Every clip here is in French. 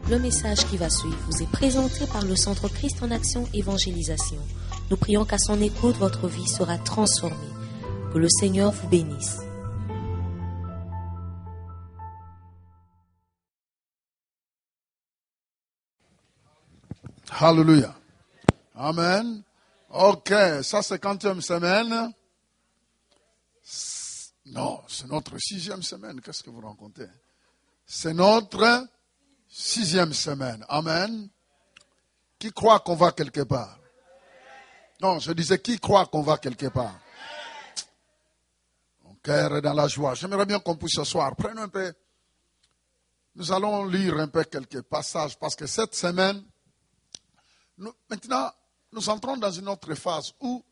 Le message qui va suivre vous est présenté par le Centre Christ en Action Évangélisation. Nous prions qu'à son écoute, votre vie sera transformée. Que le Seigneur vous bénisse. Hallelujah. Amen. Ok, ça c'est 50e semaine. Non, c'est notre 6e semaine. Qu'est-ce que vous racontez? C'est notre 6e semaine. Amen. Qui croit qu'on va quelque part? Non, je disais qui croit qu'on va quelque part? Mon cœur est dans la joie. J'aimerais bien qu'on puisse s'asseoir. Prenons un peu. Nous allons lire un peu quelques passages parce que cette semaine, maintenant, nous entrons dans une autre phase où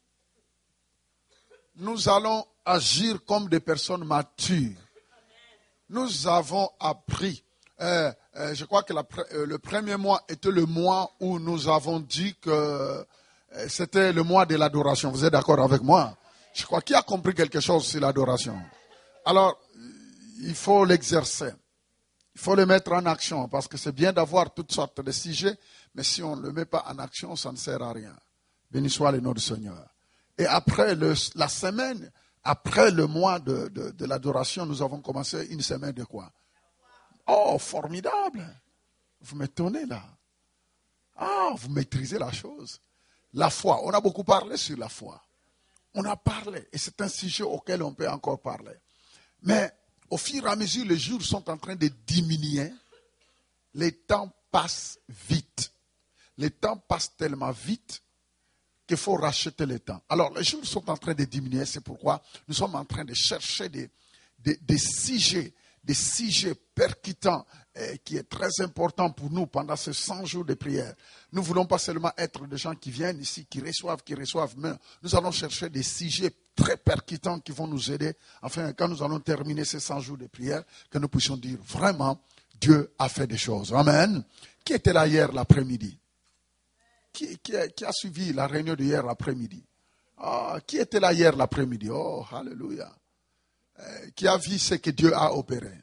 nous allons agir comme des personnes matures. Nous avons appris, je crois que le premier mois était le mois où nous avons dit que c'était le mois de l'adoration. Vous êtes d'accord avec moi? Je crois qu'il a compris quelque chose sur l'adoration. Alors, il faut l'exercer. Il faut le mettre en action parce que c'est bien d'avoir toutes sortes de sujets, mais si on ne le met pas en action, ça ne sert à rien. Béni soit le nom du Seigneur. Et après la semaine, après le mois de l'adoration, nous avons commencé une semaine de quoi? Oh, formidable! Vous m'étonnez là. Ah, vous maîtrisez la chose. La foi, on a beaucoup parlé sur la foi. On a parlé, et c'est un sujet auquel on peut encore parler. Mais au fur et à mesure, les jours sont en train de diminuer. Les temps passent vite. Les temps passent tellement vite qu'il faut racheter le temps. Alors, les jours sont en train de diminuer. C'est pourquoi nous sommes en train de chercher des sujets percutants qui est très important pour nous pendant ces 100 jours de prière. Nous ne voulons pas seulement être des gens qui viennent ici, qui reçoivent, mais nous allons chercher des sujets très percutants qui vont nous aider. Enfin, quand nous allons terminer ces 100 jours de prière, que nous puissions dire vraiment, Dieu a fait des choses. Amen. Qui était là hier l'après-midi? Qui a suivi la réunion de hier l'après-midi? Qui était là hier l'après-midi? Oh, alléluia. Qui a vu ce que Dieu a opéré?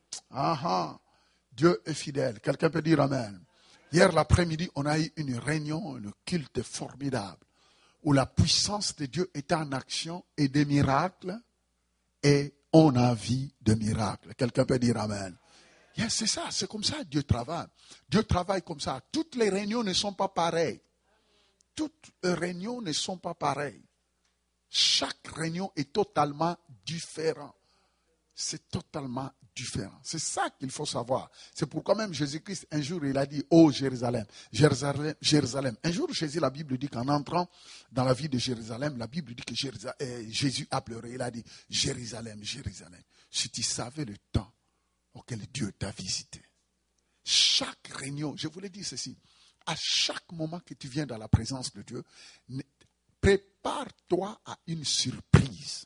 Dieu est fidèle. Quelqu'un peut dire amen. Hier l'après-midi, on a eu une réunion, un culte formidable, où la puissance de Dieu était en action et des miracles, et on a vu des miracles. Quelqu'un peut dire amen. Yes, c'est ça, c'est comme ça Dieu travaille. Dieu travaille comme ça. Toutes les réunions ne sont pas pareilles. Toutes les réunions ne sont pas pareilles. Chaque réunion est totalement différente. C'est totalement différent. C'est ça qu'il faut savoir. C'est pourquoi même Jésus-Christ, un jour, il a dit, oh Jérusalem, Jérusalem, Jérusalem. Un jour, la Bible dit qu'en entrant dans la ville de Jérusalem, la Bible dit que Jésus a pleuré. Il a dit, Jérusalem, Jérusalem, si tu savais le temps auquel Dieu t'a visité. Chaque réunion, je voulais dire ceci, à chaque moment que tu viens dans la présence de Dieu, prépare-toi à une surprise.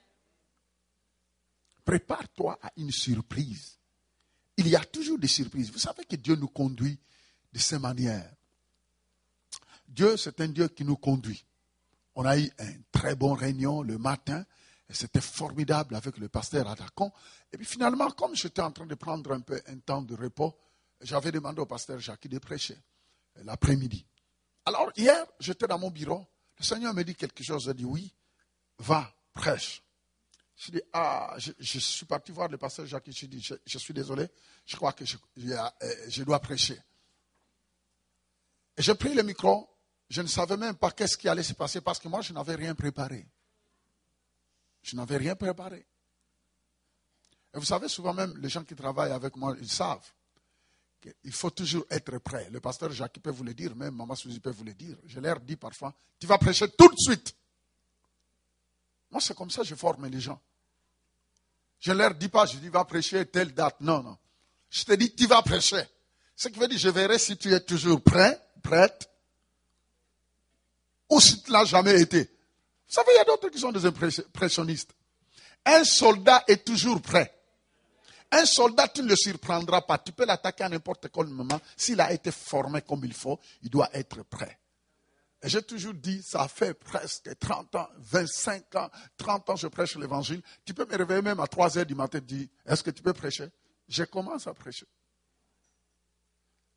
Prépare-toi à une surprise. Il y a toujours des surprises. Vous savez que Dieu nous conduit de ces manières. Dieu, c'est un Dieu qui nous conduit. On a eu une très bonne réunion le matin. Et c'était formidable avec le pasteur Adakon. Et puis finalement, comme j'étais en train de prendre un temps de repos, j'avais demandé au pasteur Jacques de prêcher l'après-midi. Alors hier, j'étais dans mon bureau. Le Seigneur me dit quelque chose. Il dit oui, va, prêche. Je dis, je suis parti voir le pasteur Jacques. Je dis, je suis désolé, je crois que je dois prêcher. Et j'ai pris le micro. Je ne savais même pas qu'est-ce qui allait se passer parce que moi, je n'avais rien préparé. Je n'avais rien préparé. Et vous savez, souvent même, les gens qui travaillent avec moi, ils savent qu'il faut toujours être prêt. Le pasteur Jacques peut vous le dire, même Maman Suzy peut vous le dire. Je leur dis parfois, tu vas prêcher tout de suite. Moi, c'est comme ça que je forme les gens. Je ne leur dis pas, je dis, va prêcher telle date. Non, non. Je te dis, tu vas prêcher. Ce qui veut dire, je verrai si tu es toujours prêt, prête, ou si tu ne l'as jamais été. Vous savez, il y a d'autres qui sont des impressionnistes. Un soldat est toujours prêt. Un soldat, tu ne le surprendras pas. Tu peux l'attaquer à n'importe quel moment. S'il a été formé comme il faut, il doit être prêt. Et j'ai toujours dit, ça fait presque 30 ans, 25 ans, 30 ans je prêche l'évangile. Tu peux me réveiller même à 3 heures du matin et dire, est-ce que tu peux prêcher? Je commence à prêcher.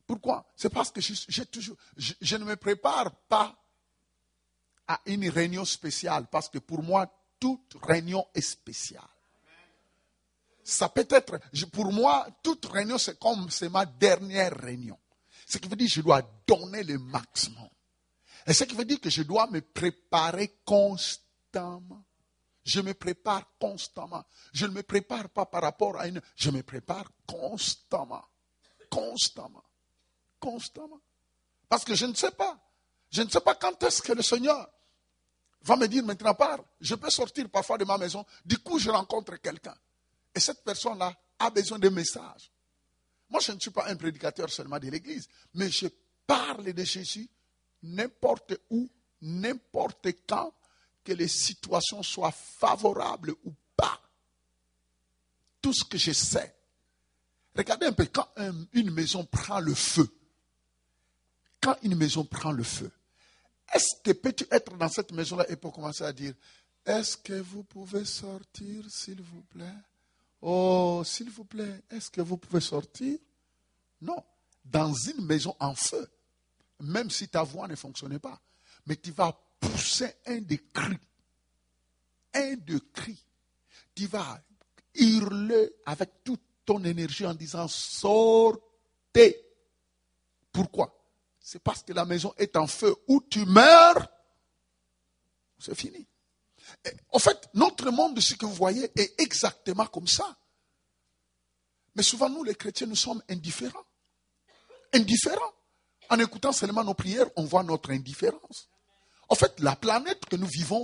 Pourquoi? C'est parce que je ne me prépare pas à une réunion spéciale. Parce que pour moi, toute réunion est spéciale. Ça peut être, pour moi, toute réunion, c'est ma dernière réunion. Ce qui veut dire que je dois donner le maximum. Et ce qui veut dire que je dois me préparer constamment. Je me prépare constamment. Je ne me prépare pas par rapport à une... Je me prépare constamment. Constamment. Constamment. Parce que je ne sais pas. Je ne sais pas quand est-ce que le Seigneur va me dire maintenant, parle. Je peux sortir parfois de ma maison. Du coup, je rencontre quelqu'un. Et cette personne-là a besoin de messages. Moi, je ne suis pas un prédicateur seulement de l'église. Mais je parle de Jésus n'importe où, n'importe quand, que les situations soient favorables ou pas. Tout ce que je sais. Regardez un peu, quand une maison prend le feu, quand une maison prend le feu, est-ce que peux-tu être dans cette maison-là et pour commencer à dire, est-ce que vous pouvez sortir, s'il vous plaît? Oh, s'il vous plaît, est-ce que vous pouvez sortir? Non. Dans une maison en feu, même si ta voix ne fonctionnait pas, mais tu vas pousser un des cris. Un de cris. Tu vas hurler avec toute ton énergie en disant sortez. Pourquoi? C'est parce que la maison est en feu. Où tu meurs, c'est fini. Et, en fait, notre monde, ce que vous voyez, est exactement comme ça. Mais souvent, nous, les chrétiens, nous sommes indifférents. Indifférents. En écoutant seulement nos prières, on voit notre indifférence. En fait, la planète que nous vivons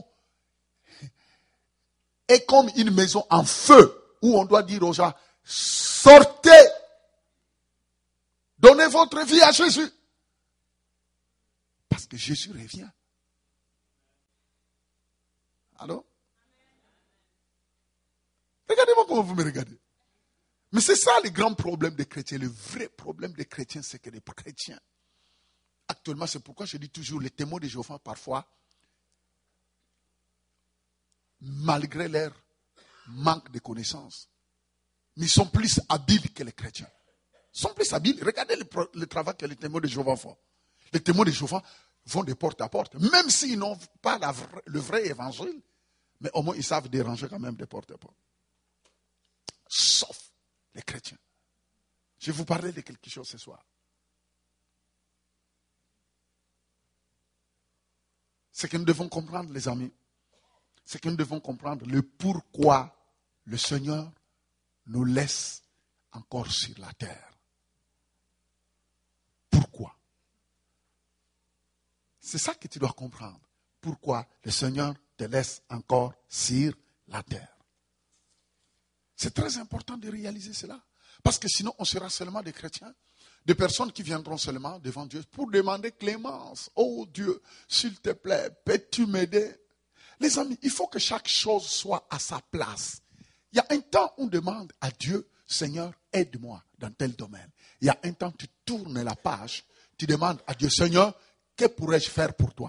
est comme une maison en feu où on doit dire aux gens, sortez, donnez votre vie à Jésus. Parce que Jésus revient. Alors? Regardez-moi comment vous me regardez. Mais c'est ça le grand problème des chrétiens. Le vrai problème des chrétiens, c'est que les chrétiens, actuellement, c'est pourquoi je dis toujours, les témoins de Jéhovah, parfois, malgré leur manque de connaissances, mais ils sont plus habiles que les chrétiens. Ils sont plus habiles. Regardez le travail que les témoins de Jéhovah font. Les témoins de Jéhovah vont de porte à porte, même s'ils n'ont pas le vrai évangile, mais au moins ils savent déranger quand même de porte à porte. Sauf les chrétiens. Je vais vous parler de quelque chose ce soir. Ce que nous devons comprendre, les amis, c'est que nous devons comprendre le pourquoi le Seigneur nous laisse encore sur la terre. Pourquoi? C'est ça que tu dois comprendre. Pourquoi le Seigneur te laisse encore sur la terre. C'est très important de réaliser cela. Parce que sinon, on sera seulement des chrétiens, des personnes qui viendront seulement devant Dieu pour demander clémence. Oh Dieu, s'il te plaît, peux-tu m'aider? Les amis, il faut que chaque chose soit à sa place. Il y a un temps où on demande à Dieu, Seigneur, aide-moi dans tel domaine. Il y a un temps où tu tournes la page, tu demandes à Dieu, Seigneur, que pourrais-je faire pour toi?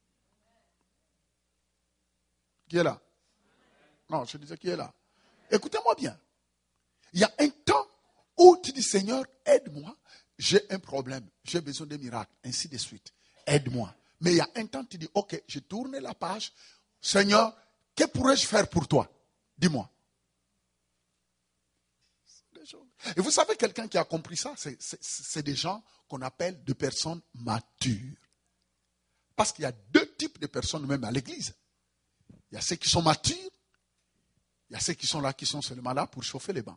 Qui est là? Non, je disais qui est là? Écoutez-moi bien. Il y a un temps où tu dis, Seigneur, aide-moi. J'ai un problème. J'ai besoin de miracles. Ainsi de suite. Aide-moi. Mais il y a un temps où tu dis, ok, je tourne la page. Seigneur, que pourrais-je faire pour toi? Dis-moi. Et vous savez, quelqu'un qui a compris ça, c'est des gens qu'on appelle des personnes matures. Parce qu'il y a deux types de personnes même à l'église. Il y a ceux qui sont matures. Il y a ceux qui sont là, qui sont seulement là pour chauffer les bancs.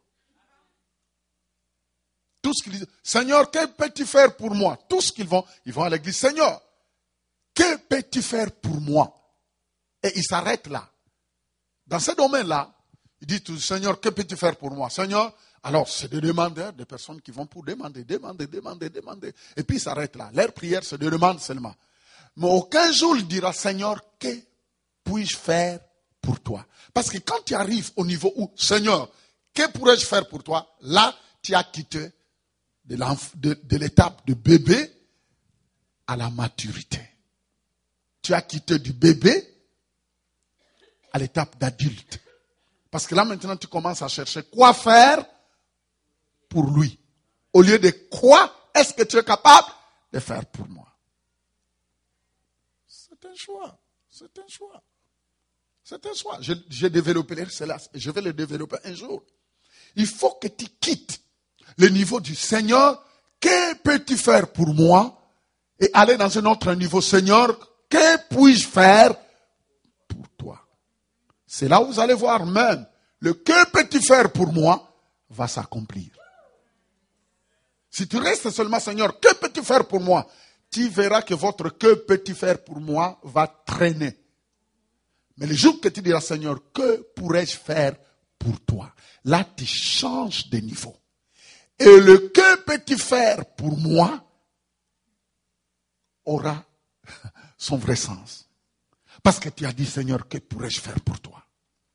Tout ce qu'ils disent, Seigneur, que peux-tu faire pour moi? Tout ce qu'ils vont à l'église, Seigneur, que peux-tu faire pour moi? Et ils s'arrêtent là. Dans ce domaine-là, ils disent tout, Seigneur, que peux-tu faire pour moi? Seigneur, alors c'est des demandeurs, des personnes qui vont pour demander. Et puis ils s'arrêtent là. Leur prière, c'est de demander seulement. Mais aucun jour, il dira, Seigneur, que puis-je faire pour toi? Parce que quand tu arrives au niveau où, Seigneur, que pourrais-je faire pour toi? Là, tu as quitté de l'étape de bébé à la maturité. Tu as quitté du bébé à l'étape d'adulte. Parce que là, maintenant, tu commences à chercher quoi faire pour lui. Au lieu de quoi est-ce que tu es capable de faire pour moi? C'est un choix. C'est un choix. C'est un choix. J'ai développé cela et je vais le développer un jour. Il faut que tu quittes le niveau du Seigneur. Que peux-tu faire pour moi? Et aller dans un autre niveau. Seigneur, que puis-je faire pour toi? C'est là où vous allez voir même le que peux-tu faire pour moi va s'accomplir. Si tu restes seulement, Seigneur, que peux-tu faire pour moi? Tu verras que votre que peux-tu faire pour moi va traîner. Mais le jour que tu diras, Seigneur, que pourrais-je faire pour toi? Là, tu changes de niveau. Et le que peux-tu faire pour moi aura son vrai sens. Parce que tu as dit, Seigneur, que pourrais-je faire pour toi?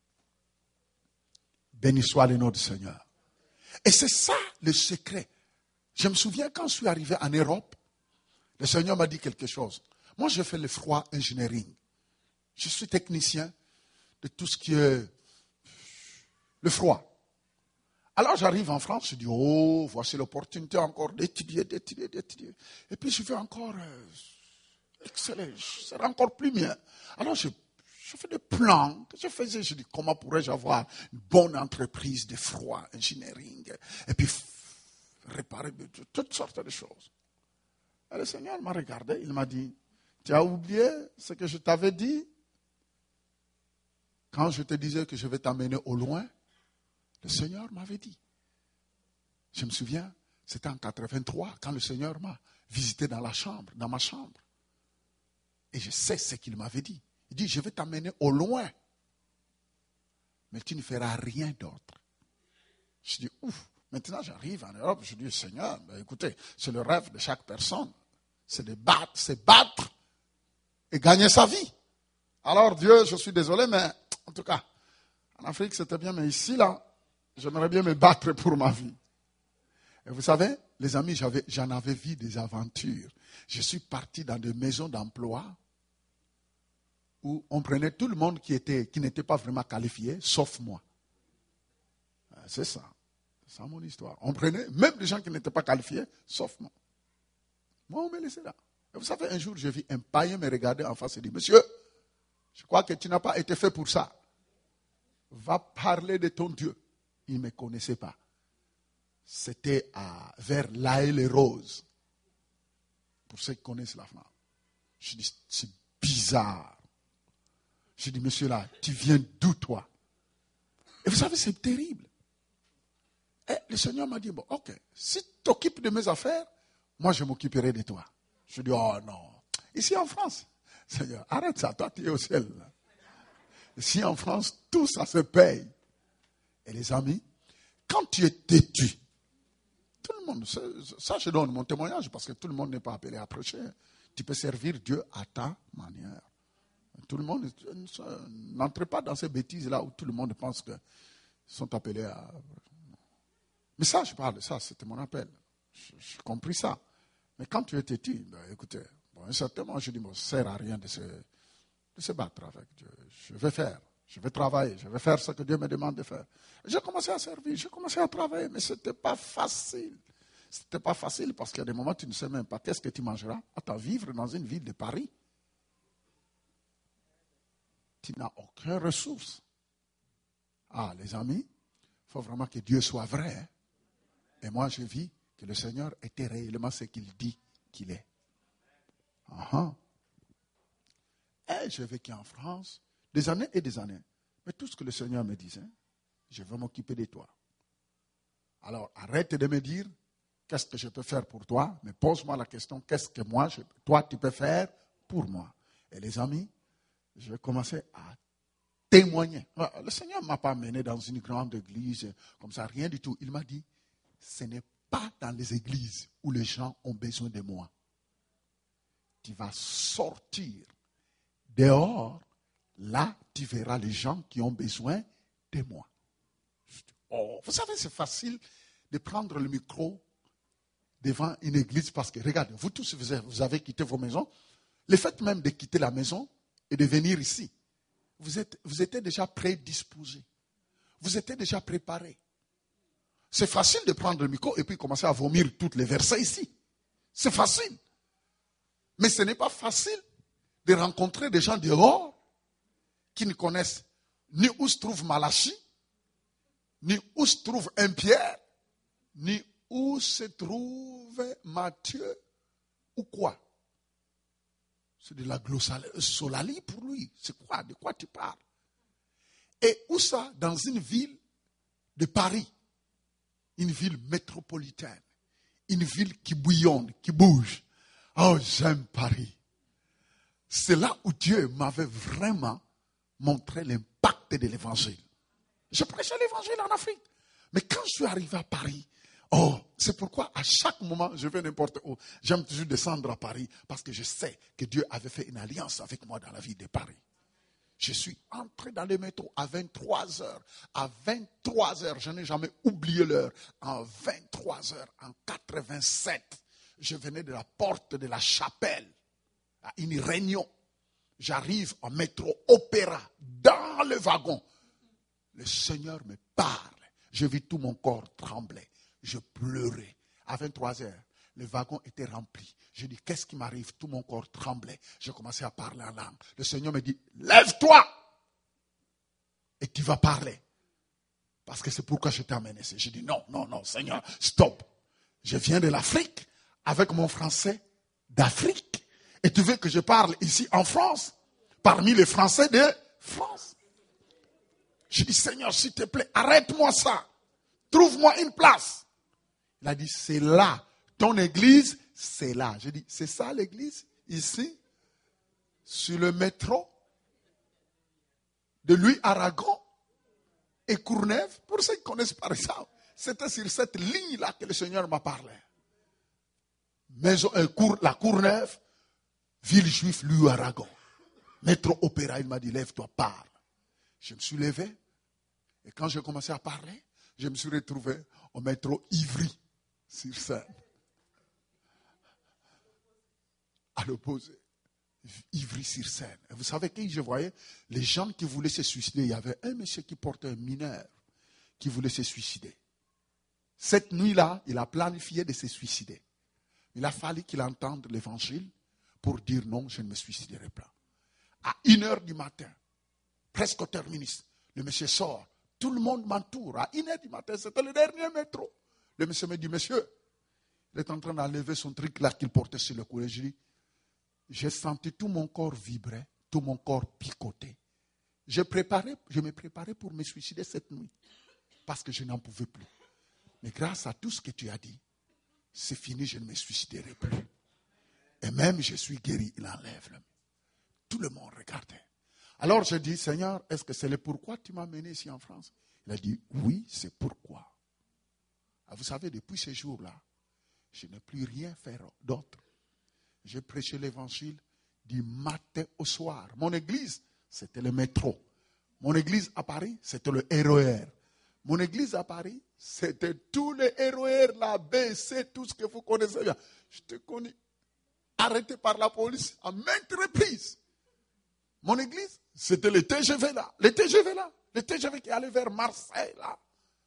Béni soit le nom du Seigneur. Et c'est ça le secret. Je me souviens quand je suis arrivé en Europe, le Seigneur m'a dit quelque chose. Moi, je fais le froid engineering. Je suis technicien de tout ce qui est le froid. Alors j'arrive en France, je dis, oh, voici l'opportunité encore d'étudier. Et puis je veux encore exceller, ce sera encore plus bien. Alors je fais des plans que je faisais. Je dis, comment pourrais-je avoir une bonne entreprise de froid engineering? Et puis réparer toutes sortes de choses. Et le Seigneur m'a regardé, il m'a dit, tu as oublié ce que je t'avais dit? Quand je te disais que je vais t'amener au loin, le Seigneur m'avait dit. Je me souviens, c'était en 83, quand le Seigneur m'a visité dans ma chambre. Et je sais ce qu'il m'avait dit. Il dit, je vais t'amener au loin, mais tu ne feras rien d'autre. Je dis, ouf, maintenant j'arrive en Europe, je dis, Seigneur, ben écoutez, c'est le rêve de chaque personne. C'est de battre et gagner sa vie. Alors Dieu, je suis désolé, mais en tout cas, en Afrique c'était bien, mais ici, là, j'aimerais bien me battre pour ma vie. Et vous savez, les amis, j'en avais vu des aventures. Je suis parti dans des maisons d'emploi où on prenait tout le monde qui n'était pas vraiment qualifié, sauf moi. C'est ça. C'est ça mon histoire. On prenait même des gens qui n'étaient pas qualifiés, sauf moi. Moi, on me laissait là. Et vous savez, un jour, j'ai vu un païen me regarder en face et dire, monsieur, je crois que tu n'as pas été fait pour ça. Va parler de ton Dieu. Il ne me connaissait pas. C'était vers l'Aile-les-Roses. Pour ceux qui connaissent la France. Je dis, c'est bizarre. Je dis, monsieur là, tu viens d'où toi? Et vous savez, c'est terrible. Et le Seigneur m'a dit, bon, ok, si tu t'occupes de mes affaires, moi je m'occuperai de toi. Je dis, oh non. Ici en France, Seigneur, arrête ça, toi tu es au ciel. Là. Ici en France, tout ça se paye. Et les amis, quand tu es têtu, tout le monde, ça je donne mon témoignage parce que tout le monde n'est pas appelé à prêcher. Tu peux servir Dieu à ta manière. Tout le monde, n'entre pas dans ces bêtises-là où tout le monde pense qu'ils sont appelés à... Mais ça, je parle de ça, c'était mon appel. J'ai compris ça. Mais quand tu es têtu, ben, écoutez, bon, à un certain moment, je dis, bon, ça ne sert à rien de se battre avec Dieu. Je vais faire, je vais travailler, je vais faire ce que Dieu me demande de faire. J'ai commencé à servir, j'ai commencé à travailler, mais ce n'était pas facile. Ce n'était pas facile parce qu'il y a des moments où tu ne sais même pas qu'est-ce que tu mangeras. Attends, vivre dans une ville de Paris, tu n'as aucune ressource. Ah, les amis, il faut vraiment que Dieu soit vrai. Hein? Et moi, je vis que le Seigneur était réellement ce qu'il dit qu'il est. Uh-huh. Et j'ai vécu en France des années et des années. Mais tout ce que le Seigneur me disait, je vais m'occuper de toi. Alors, arrête de me dire qu'est-ce que je peux faire pour toi, mais pose-moi la question, qu'est-ce que toi, tu peux faire pour moi. Et les amis, je vais commencer à témoigner. Le Seigneur ne m'a pas mené dans une grande église, comme ça, rien du tout. Il m'a dit, ce n'est pas dans les églises où les gens ont besoin de moi. Tu vas sortir dehors, là, tu verras les gens qui ont besoin de moi. Oh, vous savez, c'est facile de prendre le micro devant une église parce que, regardez, vous tous, vous avez quitté vos maisons. Le fait même de quitter la maison et de venir ici, vous étiez déjà prédisposés. Vous étiez déjà préparés. C'est facile de prendre le micro et puis commencer à vomir tous les versets ici. C'est facile. Mais ce n'est pas facile de rencontrer des gens dehors qui ne connaissent ni où se trouve Malachie, ni où se trouve un Pierre, ni où se trouve Matthieu, ou quoi. C'est de la glossolalie pour lui. C'est quoi? De quoi tu parles? Et où ça? Dans une ville de Paris. Une ville métropolitaine. Une ville qui bouillonne, qui bouge. Oh, j'aime Paris. C'est là où Dieu m'avait vraiment montré l'impact de l'évangile. Je prêchais l'évangile en Afrique. Mais quand je suis arrivé à Paris, oh, c'est pourquoi à chaque moment, je vais n'importe où. J'aime toujours descendre à Paris parce que je sais que Dieu avait fait une alliance avec moi dans la ville de Paris. Je suis entré dans le métro à 23 heures. À 23 heures, je n'ai jamais oublié l'heure. En 23 heures, en 87, je venais de la porte de la chapelle à une réunion. J'arrive en métro Opéra, dans le wagon. Le Seigneur me parle. Je vis tout mon corps trembler. Je pleurais. À 23 heures, le wagon était rempli. Je dis, qu'est-ce qui m'arrive? Tout mon corps tremblait. J'ai commencé à parler en langue. Le Seigneur me dit, lève-toi et tu vas parler. Parce que c'est pourquoi je t'ai amené ici. Je dis, non, Seigneur, stop. Je viens de l'Afrique avec mon français d'Afrique. Et tu veux que je parle ici en France, parmi les Français de France. Je dis, Seigneur, s'il te plaît, arrête-moi ça. Trouve-moi une place. Il a dit, c'est là. Ton église, c'est là. Je dis, c'est ça l'église, ici, sur le métro de Louis Aragon et Courneuve. Pour ceux qui connaissent par exemple, c'était sur cette ligne-là que le Seigneur m'a parlé. La Courneuve, ville juive, Louis Aragon. Métro Opéra, il m'a dit, lève-toi, parle. Je me suis levé et quand j'ai commencé à parler, je me suis retrouvé au métro Ivry, sur Seine. À l'opposé, Ivry-sur-Seine. Et vous savez qui je voyais? Les gens qui voulaient se suicider. Il y avait un monsieur qui portait un mineur qui voulait se suicider. Cette nuit-là, il a planifié de se suicider. Il a fallu qu'il entende l'évangile pour dire non, je ne me suiciderai pas. À 1h du matin, presque au terminus, le monsieur sort. Tout le monde m'entoure. À 1h du matin, c'était le dernier métro. Le monsieur me dit, monsieur, il est en train d'enlever son truc là qu'il portait sur le cou. Je dis, j'ai senti tout mon corps vibrer, tout mon corps picoter. Je me préparais pour me suicider cette nuit. Parce que je n'en pouvais plus. Mais grâce à tout ce que tu as dit, c'est fini, je ne me suiciderai plus. Et même je suis guéri, il enlève le. Tout le monde regardait. Alors je dis, Seigneur, est-ce que c'est le pourquoi tu m'as amené ici en France? Il a dit, oui, c'est pourquoi. Ah, vous savez, depuis ce jour-là, je n'ai plus rien fait d'autre. J'ai prêché l'évangile du matin au soir. Mon église, c'était le métro. Mon église à Paris, c'était le RER. Mon église à Paris, c'était tous les RER, la BC, tout ce que vous connaissez bien. Je te connais. Arrêté par la police à maintes reprises. Mon église, c'était le TGV là. Le TGV là. Le TGV qui allait vers Marseille là.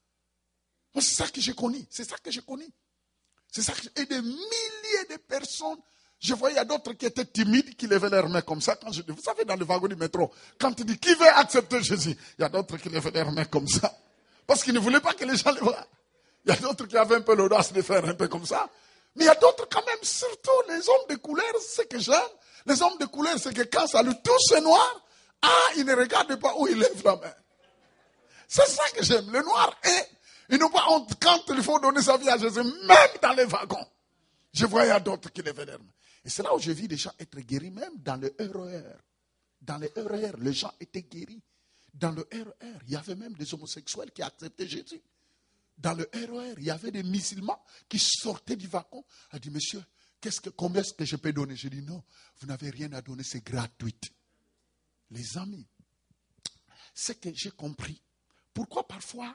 C'est ça que j'ai connu. C'est ça que j'ai connu. C'est ça que et des milliers de personnes. Je voyais, il y a d'autres qui étaient timides, qui levaient leurs mains comme ça. Vous savez, dans le wagon du métro, quand tu dis qui veut accepter Jésus, il y a d'autres qui levaient leurs mains comme ça. Parce qu'ils ne voulaient pas que les gens les voient. Il y a d'autres qui avaient un peu l'audace de faire un peu comme ça. Mais il y a d'autres quand même, surtout les hommes de couleur, c'est que j'aime. Les hommes de couleur, c'est que quand ça lui touche le noir, ils ne regardent pas où ils lèvent la main. C'est ça que j'aime. Le noir ils n'ont pas honte quand il faut donner sa vie à Jésus, même dans les wagons. Je voyais d'autres qui levaient leurs mains. Et c'est là où je vis des gens être guéris, même dans le RER. Dans le RER, les gens étaient guéris. Dans le RER, il y avait même des homosexuels qui acceptaient Jésus. Dans le RER, il y avait des musulmans qui sortaient du wagon. Elle dit, monsieur, combien est-ce que je peux donner? Je dis, non, vous n'avez rien à donner, c'est gratuit. Les amis, c'est que j'ai compris. Pourquoi parfois,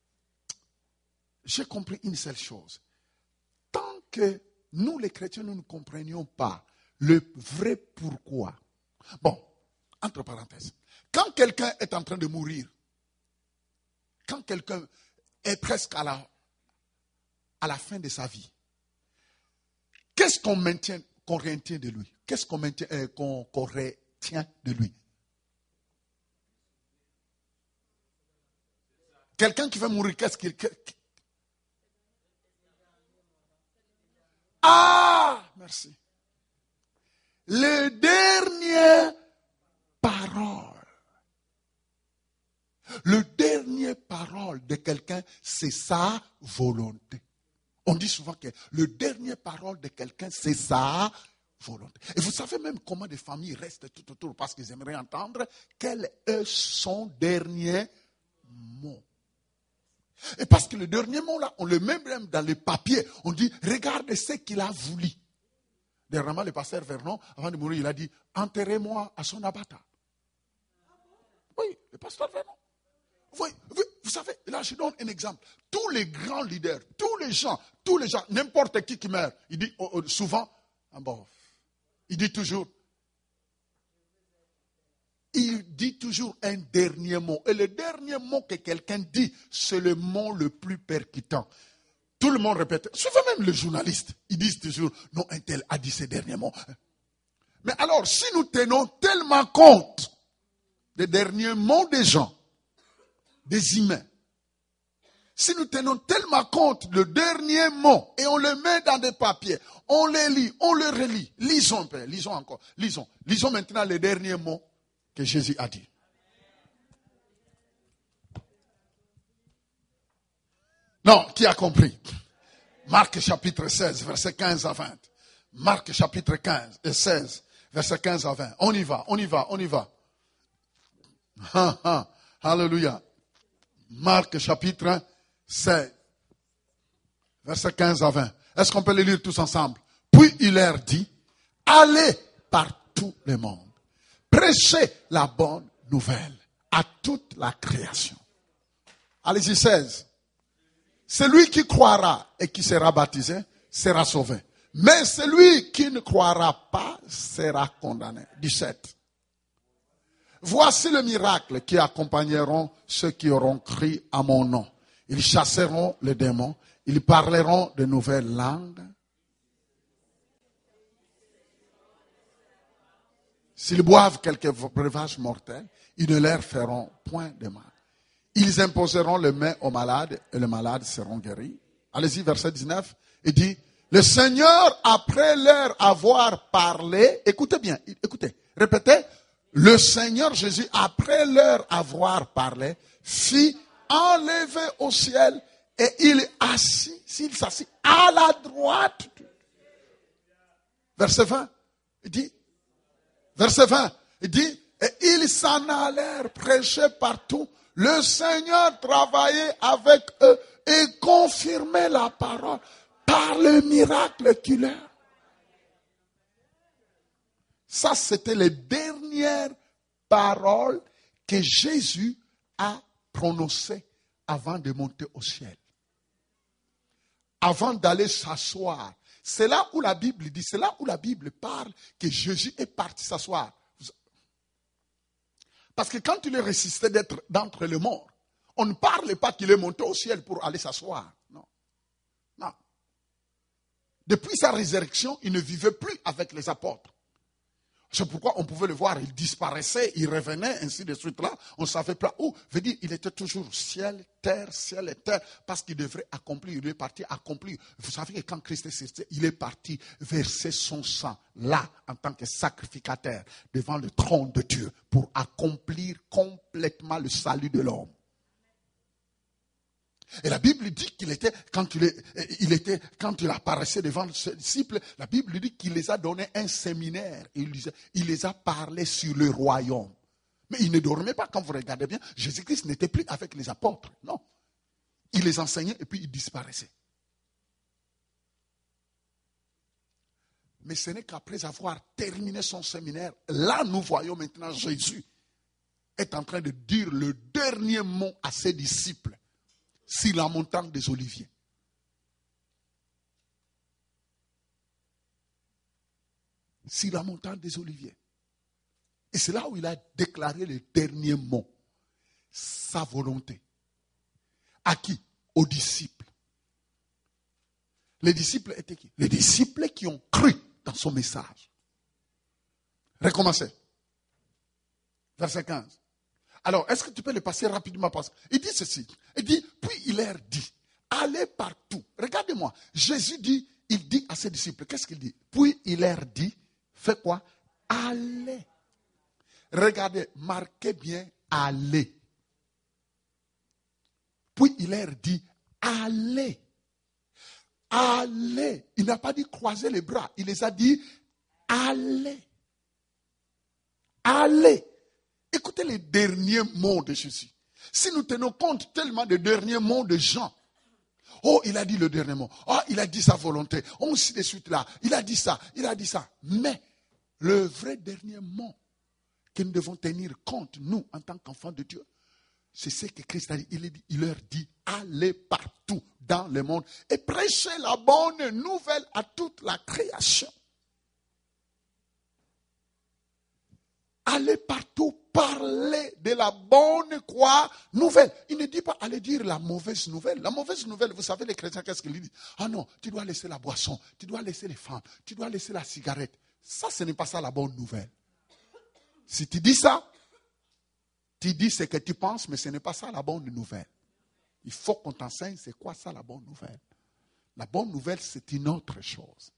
j'ai compris une seule chose. Tant que nous, les chrétiens, nous ne comprenions pas le vrai pourquoi. Bon, entre parenthèses, quand quelqu'un est en train de mourir, quand quelqu'un est presque à la fin de sa vie, Qu'est-ce qu'on retient de lui? Qu'est-ce qu'on retient de lui? Quelqu'un qui va mourir, qu'est-ce qu'il... Ah, merci. Les dernières paroles. Le dernier parole de quelqu'un, c'est sa volonté. On dit souvent que le dernier parole de quelqu'un, c'est sa volonté. Et vous savez même comment des familles restent tout autour parce qu'ils aimeraient entendre quel est son dernier mot. Et parce que le dernier mot là, on le met même dans les papiers. On dit, regarde ce qu'il a voulu. Dernièrement, le pasteur Vernon, avant de mourir, il a dit, enterrez-moi à son abattoir. Oui, le pasteur Vernon. Vous savez, là je donne un exemple. Tous les grands leaders, tous les gens, n'importe qui meurt, il dit souvent, il dit toujours un dernier mot. Et le dernier mot que quelqu'un dit, c'est le mot le plus percutant. Tout le monde répète, souvent même les journalistes, ils disent toujours, non, un tel a dit ces derniers mots. Mais alors, si nous tenons tellement compte des derniers mots des gens, des humains, si nous tenons tellement compte du dernier mot et on le met dans des papiers, on les lit, on le relit, lisons un peu, lisons encore, lisons maintenant les derniers mots que Jésus a dit. Non, qui a compris? Marc chapitre 16, verset 15 à 20. Marc chapitre 15 et 16, verset 15 à 20. On y va. Alléluia. Marc chapitre 16, verset 15 à 20. Est-ce qu'on peut les lire tous ensemble? Puis il leur dit, allez par tout le monde, prêchez la bonne nouvelle à toute la création. Allez-y, 16. Celui qui croira et qui sera baptisé sera sauvé. Mais celui qui ne croira pas sera condamné. 17. Voici le miracle qui accompagneront ceux qui auront cru à mon nom. Ils chasseront les démons. Ils parleront de nouvelles langues. S'ils boivent quelques breuvages mortels, ils ne leur feront point de mal. Ils imposeront les mains aux malades et les malades seront guéris. Allez-y, verset 19. Il dit, le Seigneur, après leur avoir parlé, écoutez bien, écoutez, répétez. Le Seigneur Jésus, après leur avoir parlé, fit enlever au ciel et il s'assit à la droite. Verset 20, il dit, et ils s'en allèrent prêcher partout. Le Seigneur travaillait avec eux et confirmait la parole par le miracle qu'il leur. Ça, c'était les dernières paroles que Jésus a prononcées avant de monter au ciel. Avant d'aller s'asseoir. C'est là où la Bible dit, c'est là où la Bible parle que Jésus est parti s'asseoir. Parce que quand il est ressuscité d'entre les morts, on ne parle pas qu'il est monté au ciel pour aller s'asseoir. Non. Non. Depuis sa résurrection, il ne vivait plus avec les apôtres. C'est pourquoi on pouvait le voir, il disparaissait, il revenait, ainsi de suite là. On ne savait pas où. Veut dire, il était toujours ciel et terre, parce qu'il devrait accomplir, il est parti accomplir. Vous savez que quand Christ est sorti, il est parti verser son sang, là, en tant que sacrificateur, devant le trône de Dieu, pour accomplir complètement le salut de l'homme. Et la Bible dit qu'il était, quand il apparaissait devant ses disciples, la Bible dit qu'il les a donné un séminaire. Il les a parlé sur le royaume. Mais il ne dormait pas, quand vous regardez bien. Jésus-Christ n'était plus avec les apôtres. Non. Il les enseignait et puis il disparaissait. Mais ce n'est qu'après avoir terminé son séminaire, là nous voyons maintenant Jésus est en train de dire le dernier mot à ses disciples. Sur la montagne des Oliviers. Sur la montagne des Oliviers. Et c'est là où il a déclaré le dernier mot. Sa volonté. À qui? Aux disciples. Les disciples étaient qui? Les disciples qui ont cru dans son message. Recommencez. Verset 15. Alors, est-ce que tu peux le passer rapidement? Il dit ceci. Il dit, puis il leur dit, allez partout. Regardez-moi. Jésus dit, il dit à ses disciples, qu'est-ce qu'il dit? Puis il leur dit, fais quoi? Allez. Regardez, marquez bien, allez. Puis il leur dit, allez. Allez. Il n'a pas dit croiser les bras. Il les a dit, allez. Allez. Écoutez les derniers mots de Jésus. Si nous tenons compte tellement des derniers mots de Jean. Oh, il a dit le dernier mot. Oh, il a dit sa volonté. On ainsi de suite là. Il a dit ça. Il a dit ça. Mais le vrai dernier mot que nous devons tenir compte, nous, en tant qu'enfants de Dieu, c'est ce que Christ a dit. Il leur dit, allez partout dans le monde et prêchez la bonne nouvelle à toute la création. Allez partout, parler de la bonne nouvelle. Il ne dit pas allez dire la mauvaise nouvelle. La mauvaise nouvelle, vous savez les chrétiens, qu'est-ce qu'ils disent? Ah non, tu dois laisser la boisson, tu dois laisser les femmes, tu dois laisser la cigarette. Ça, ce n'est pas ça la bonne nouvelle. Si tu dis ça, tu dis ce que tu penses, mais ce n'est pas ça la bonne nouvelle. Il faut qu'on t'enseigne c'est quoi ça la bonne nouvelle. La bonne nouvelle, c'est une autre chose.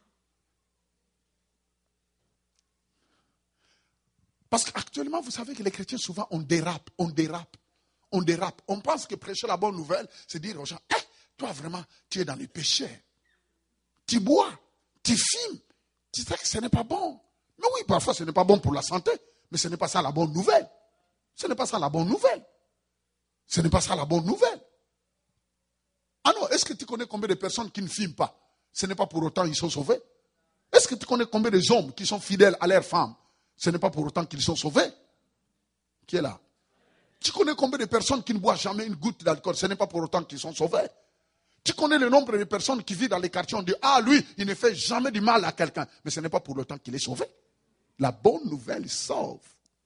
Parce qu'actuellement, vous savez que les chrétiens, souvent, on dérape. On pense que prêcher la bonne nouvelle, c'est dire aux gens, toi vraiment, tu es dans les péchés. Tu bois, tu fumes. Tu sais que ce n'est pas bon. Mais oui, parfois, ce n'est pas bon pour la santé. Mais ce n'est pas ça la bonne nouvelle. Ce n'est pas ça la bonne nouvelle. Ce n'est pas ça la bonne nouvelle. Ah non, est-ce que tu connais combien de personnes qui ne fument pas? Ce n'est pas pour autant qu'ils sont sauvés. Est-ce que tu connais combien d'hommes qui sont fidèles à leurs femmes? Ce n'est pas pour autant qu'ils sont sauvés. Qui est là? Tu connais combien de personnes qui ne boivent jamais une goutte d'alcool? Ce n'est pas pour autant qu'ils sont sauvés. Tu connais le nombre de personnes qui vivent dans les quartiers, on dit, ah lui, il ne fait jamais du mal à quelqu'un. Mais ce n'est pas pour autant qu'il est sauvé. La bonne nouvelle sauve.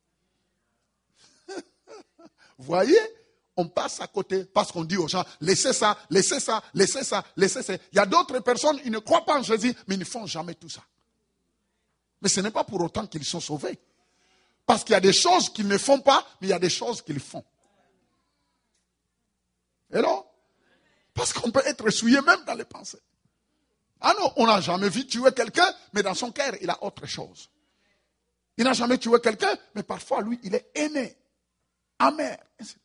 Voyez, on passe à côté parce qu'on dit aux gens, laissez ça, laissez ça, laissez ça, laissez ça. Il y a d'autres personnes, ils ne croient pas en Jésus, mais ils ne font jamais tout ça. Mais ce n'est pas pour autant qu'ils sont sauvés. Parce qu'il y a des choses qu'ils ne font pas, mais il y a des choses qu'ils font. Et non? Parce qu'on peut être souillé même dans les pensées. Ah non, on n'a jamais vu tuer quelqu'un, mais dans son cœur, il a autre chose. Il n'a jamais tué quelqu'un, mais parfois, lui, il est aimé, amer.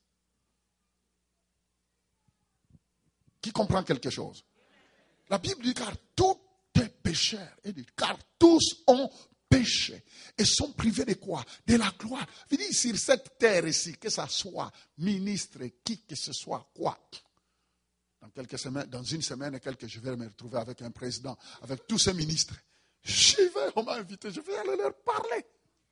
Qui comprend quelque chose? La Bible dit, car tout est pécheur. Elle dit, car tous ont péché et sont privés de quoi? De la gloire. Il dit, sur cette terre ici, que ça soit ministre, qui que ce soit, quoi? Dans une semaine et quelques, je vais me retrouver avec un président, avec tous ces ministres. On m'a invité, je vais aller leur parler.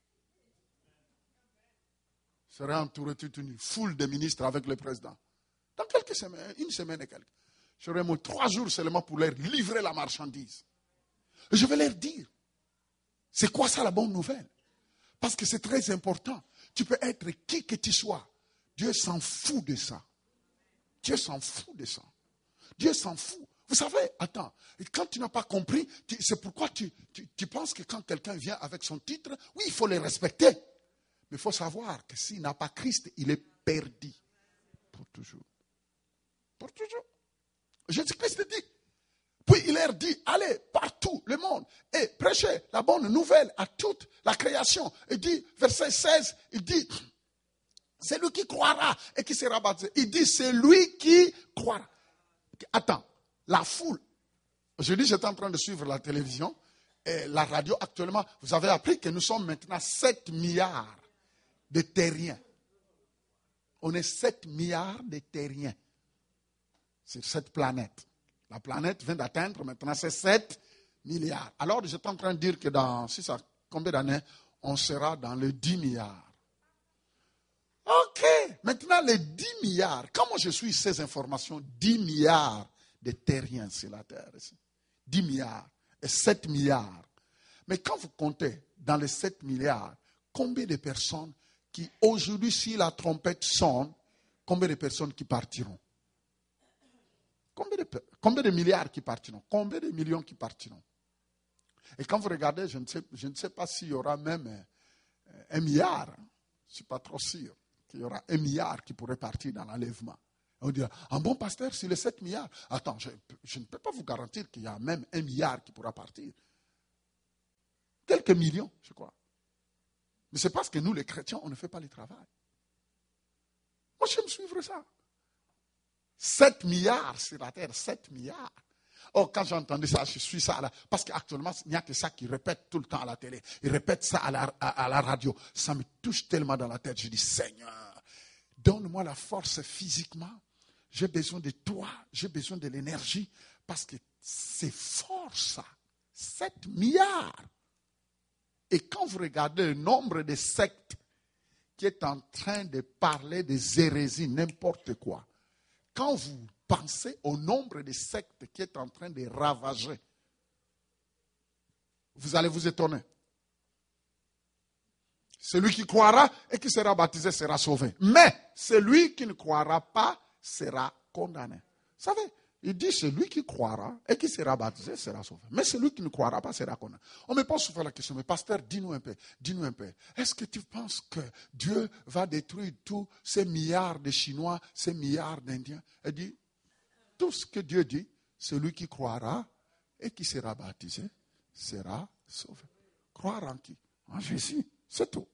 Je serai entouré toute une foule de ministres avec le président. Dans quelques semaines, une semaine et quelques. J'aurai 3 jours seulement pour leur livrer la marchandise. Et je vais leur dire, c'est quoi ça la bonne nouvelle? Parce que c'est très important. Tu peux être qui que tu sois. Dieu s'en fout de ça. Dieu s'en fout de ça. Dieu s'en fout. Vous savez, attends, quand tu n'as pas compris, c'est pourquoi tu penses que quand quelqu'un vient avec son titre, oui, il faut le respecter. Mais il faut savoir que s'il n'a pas Christ, il est perdu. Pour toujours. Pour toujours. Jésus-Christ dit. Puis il leur dit, allez partout le monde et prêchez la bonne nouvelle à toute la création. Il dit, verset 16, il dit, c'est lui qui croira et qui sera baptisé. Il dit, c'est lui qui croira. Attends, la foule. Aujourd'hui, j'étais en train de suivre la télévision et la radio actuellement. Vous avez appris que nous sommes maintenant 7 milliards de terriens. On est 7 milliards de terriens sur cette planète. La planète vient d'atteindre maintenant c'est 7 milliards. Alors, j'étais en train de dire que dans combien d'années, on sera dans les 10 milliards. Ok, maintenant les 10 milliards. Comment je suis ces informations? 10 milliards de terriens sur la terre. 10 milliards et 7 milliards. Mais quand vous comptez dans les 7 milliards, combien de personnes qui aujourd'hui, si la trompette sonne, combien de personnes qui partiront? Combien de milliards qui partiront? Combien de millions qui partiront? Et quand vous regardez, je ne sais pas s'il y aura même 1 milliard. Je ne suis pas trop sûr qu'il y aura 1 milliard qui pourrait partir dans l'enlèvement. On dira, un bon pasteur, sur les 7 milliards. Attends, je ne peux pas vous garantir qu'il y a même 1 milliard qui pourra partir. Quelques millions, je crois. Mais c'est parce que nous, les chrétiens, on ne fait pas le travail. Moi, j'aime suivre ça. 7 milliards sur la terre, 7 milliards. Oh, quand j'entendais ça, je suis ça là. Parce qu'actuellement, il n'y a que ça qui répète tout le temps à la télé. Ils répètent ça à la radio. Ça me touche tellement dans la tête. Je dis, Seigneur, donne-moi la force physiquement. J'ai besoin de toi. J'ai besoin de l'énergie. Parce que c'est fort ça. 7 milliards. Et quand vous regardez le nombre de sectes qui est en train de parler des hérésies, n'importe quoi. Quand vous pensez au nombre de sectes qui est en train de ravager, vous allez vous étonner. Celui qui croira et qui sera baptisé sera sauvé. Mais celui qui ne croira pas sera condamné. Vous savez, il dit celui qui croira et qui sera baptisé sera sauvé. Mais celui qui ne croira pas sera condamné. On me pose souvent la question, mais pasteur, dis-nous un peu. Est-ce que tu penses que Dieu va détruire tous ces milliards de Chinois, ces milliards d'Indiens? Il dit, tout ce que Dieu dit, celui qui croira et qui sera baptisé sera sauvé. Croire en qui? En Jésus, c'est tout.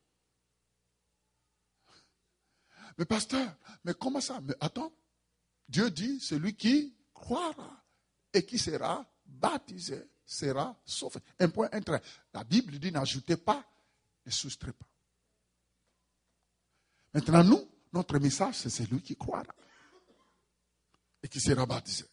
Mais pasteur, mais comment ça? Mais attends. Dieu dit, celui qui croira et qui sera baptisé sera sauvé. Un point, un trait. La Bible dit, n'ajoutez pas, ne soustrayez pas. Maintenant, nous, notre message, c'est celui qui croira et qui sera baptisé.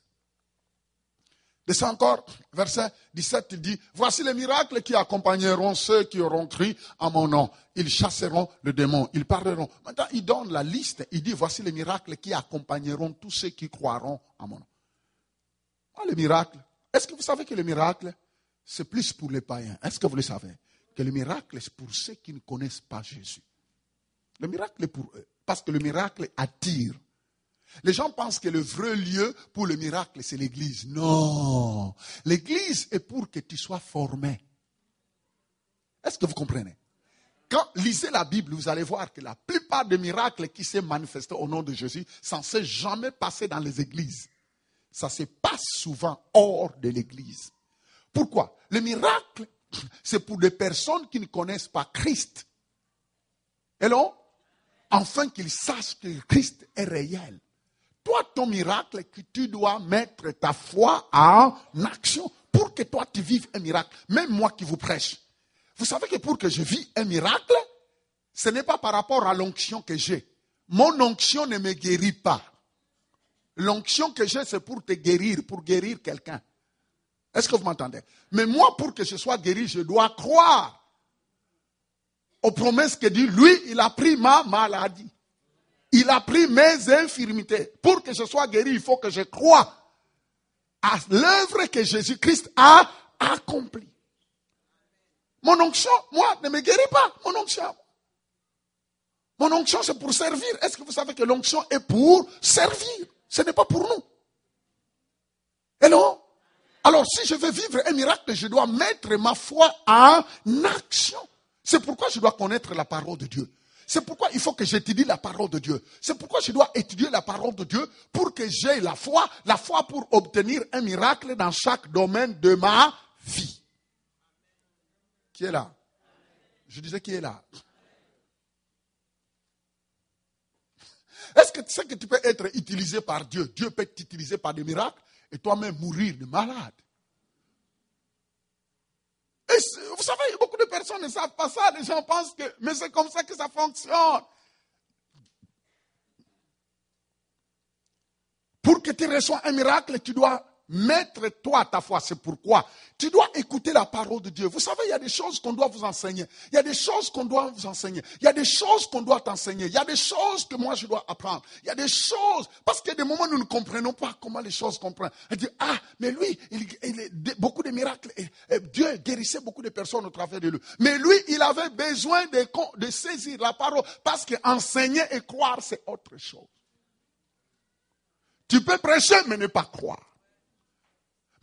Descends encore, verset 17, il dit, voici les miracles qui accompagneront ceux qui auront cru en mon nom. Ils chasseront le démon, ils parleront. Maintenant, il donne la liste, il dit, voici les miracles qui accompagneront tous ceux qui croiront en mon nom. Ah, les miracles. Est-ce que vous savez que les miracles, c'est plus pour les païens? Est-ce que vous le savez? Que le miracle, c'est pour ceux qui ne connaissent pas Jésus. Le miracle est pour eux, parce que le miracle attire. Les gens pensent que le vrai lieu pour le miracle, c'est l'église. Non. L'église est pour que tu sois formé. Est-ce que vous comprenez? Quand lisez la Bible, vous allez voir que la plupart des miracles qui s'est manifestés au nom de Jésus, ça ne s'est jamais passé dans les églises. Ça se passe souvent hors de l'église. Pourquoi? Le miracle, c'est pour des personnes qui ne connaissent pas Christ. Et non? Afin qu'ils sachent que Christ est réel. Toi, ton miracle, que tu dois mettre ta foi en action pour que toi, tu vives un miracle. Même moi qui vous prêche. Vous savez que pour que je vis un miracle, ce n'est pas par rapport à l'onction que j'ai. Mon onction ne me guérit pas. L'onction que j'ai, c'est pour te guérir, pour guérir quelqu'un. Est-ce que vous m'entendez? Mais moi, pour que je sois guéri, je dois croire aux promesses que dit, lui, il a pris ma maladie. Il a pris mes infirmités. Pour que je sois guéri, il faut que je croie à l'œuvre que Jésus-Christ a accomplie. Mon onction, moi, ne me guérit pas. Mon onction, c'est pour servir. Est-ce que vous savez que l'onction est pour servir? Ce n'est pas pour nous. Et non? Alors, si je veux vivre un miracle, je dois mettre ma foi en action. C'est pourquoi je dois connaître la parole de Dieu. C'est pourquoi il faut que j'étudie la parole de Dieu. C'est pourquoi je dois étudier la parole de Dieu pour que j'aie la foi pour obtenir un miracle dans chaque domaine de ma vie. Qui est là? Je disais qui est là? Est-ce que tu sais que tu peux être utilisé par Dieu? Dieu peut t'utiliser par des miracles et toi-même mourir de malade. Et vous savez, beaucoup de personnes ne savent pas ça. Les gens pensent que, mais c'est comme ça que ça fonctionne. Pour que tu reçoives un miracle, tu dois mettre toi ta foi. C'est pourquoi tu dois écouter la parole de Dieu. Vous savez, il y a des choses qu'on doit vous enseigner. Il y a des choses qu'on doit vous enseigner. Il y a des choses qu'on doit t'enseigner. Il y a des choses que moi je dois apprendre. Il y a des choses, parce qu'il y a des moments où nous ne comprenons pas comment les choses comprennent. On dit, mais lui, beaucoup de miracles. Dieu guérissait beaucoup de personnes au travers de lui. Mais lui, il avait besoin de saisir la parole, parce qu'enseigner et croire, c'est autre chose. Tu peux prêcher, mais ne pas croire.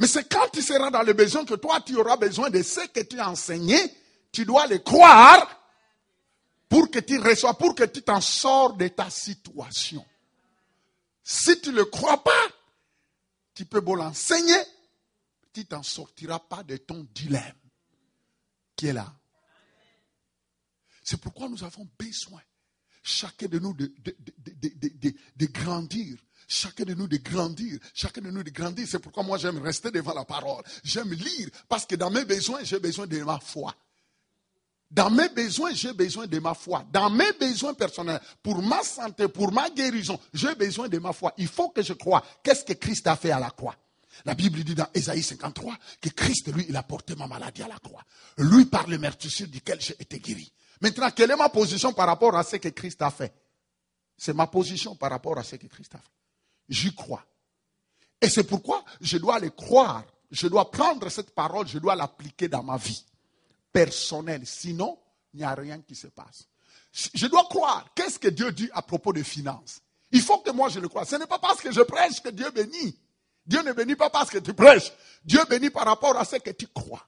Mais c'est quand tu seras dans le besoin que toi, tu auras besoin de ce que tu as enseigné. Tu dois le croire pour que tu reçois, pour que tu t'en sors de ta situation. Si tu ne le crois pas, tu peux beau l'enseigner, tu ne t'en sortiras pas de ton dilemme qui est là. C'est pourquoi nous avons besoin, chacun de nous, de grandir. Chacun de nous de grandir. Chacun de nous de grandir. C'est pourquoi moi j'aime rester devant la parole. J'aime lire parce que dans mes besoins, j'ai besoin de ma foi. Dans mes besoins, j'ai besoin de ma foi. Dans mes besoins personnels, pour ma santé, pour ma guérison, j'ai besoin de ma foi. Il faut que je croie. Qu'est-ce que Christ a fait à la croix? La Bible dit dans Ésaïe 53 que Christ, lui, il a porté ma maladie à la croix. Lui, par le meurtrissure duquel j'ai été guéri. Maintenant, quelle est ma position par rapport à ce que Christ a fait? C'est ma position par rapport à ce que Christ a fait. J'y crois. Et c'est pourquoi je dois le croire. Je dois prendre cette parole, je dois l'appliquer dans ma vie personnelle. Sinon, il n'y a rien qui se passe. Je dois croire. Qu'est-ce que Dieu dit à propos des finances? Il faut que moi je le croie. Ce n'est pas parce que je prêche que Dieu bénit. Dieu ne bénit pas parce que tu prêches. Dieu bénit par rapport à ce que tu crois.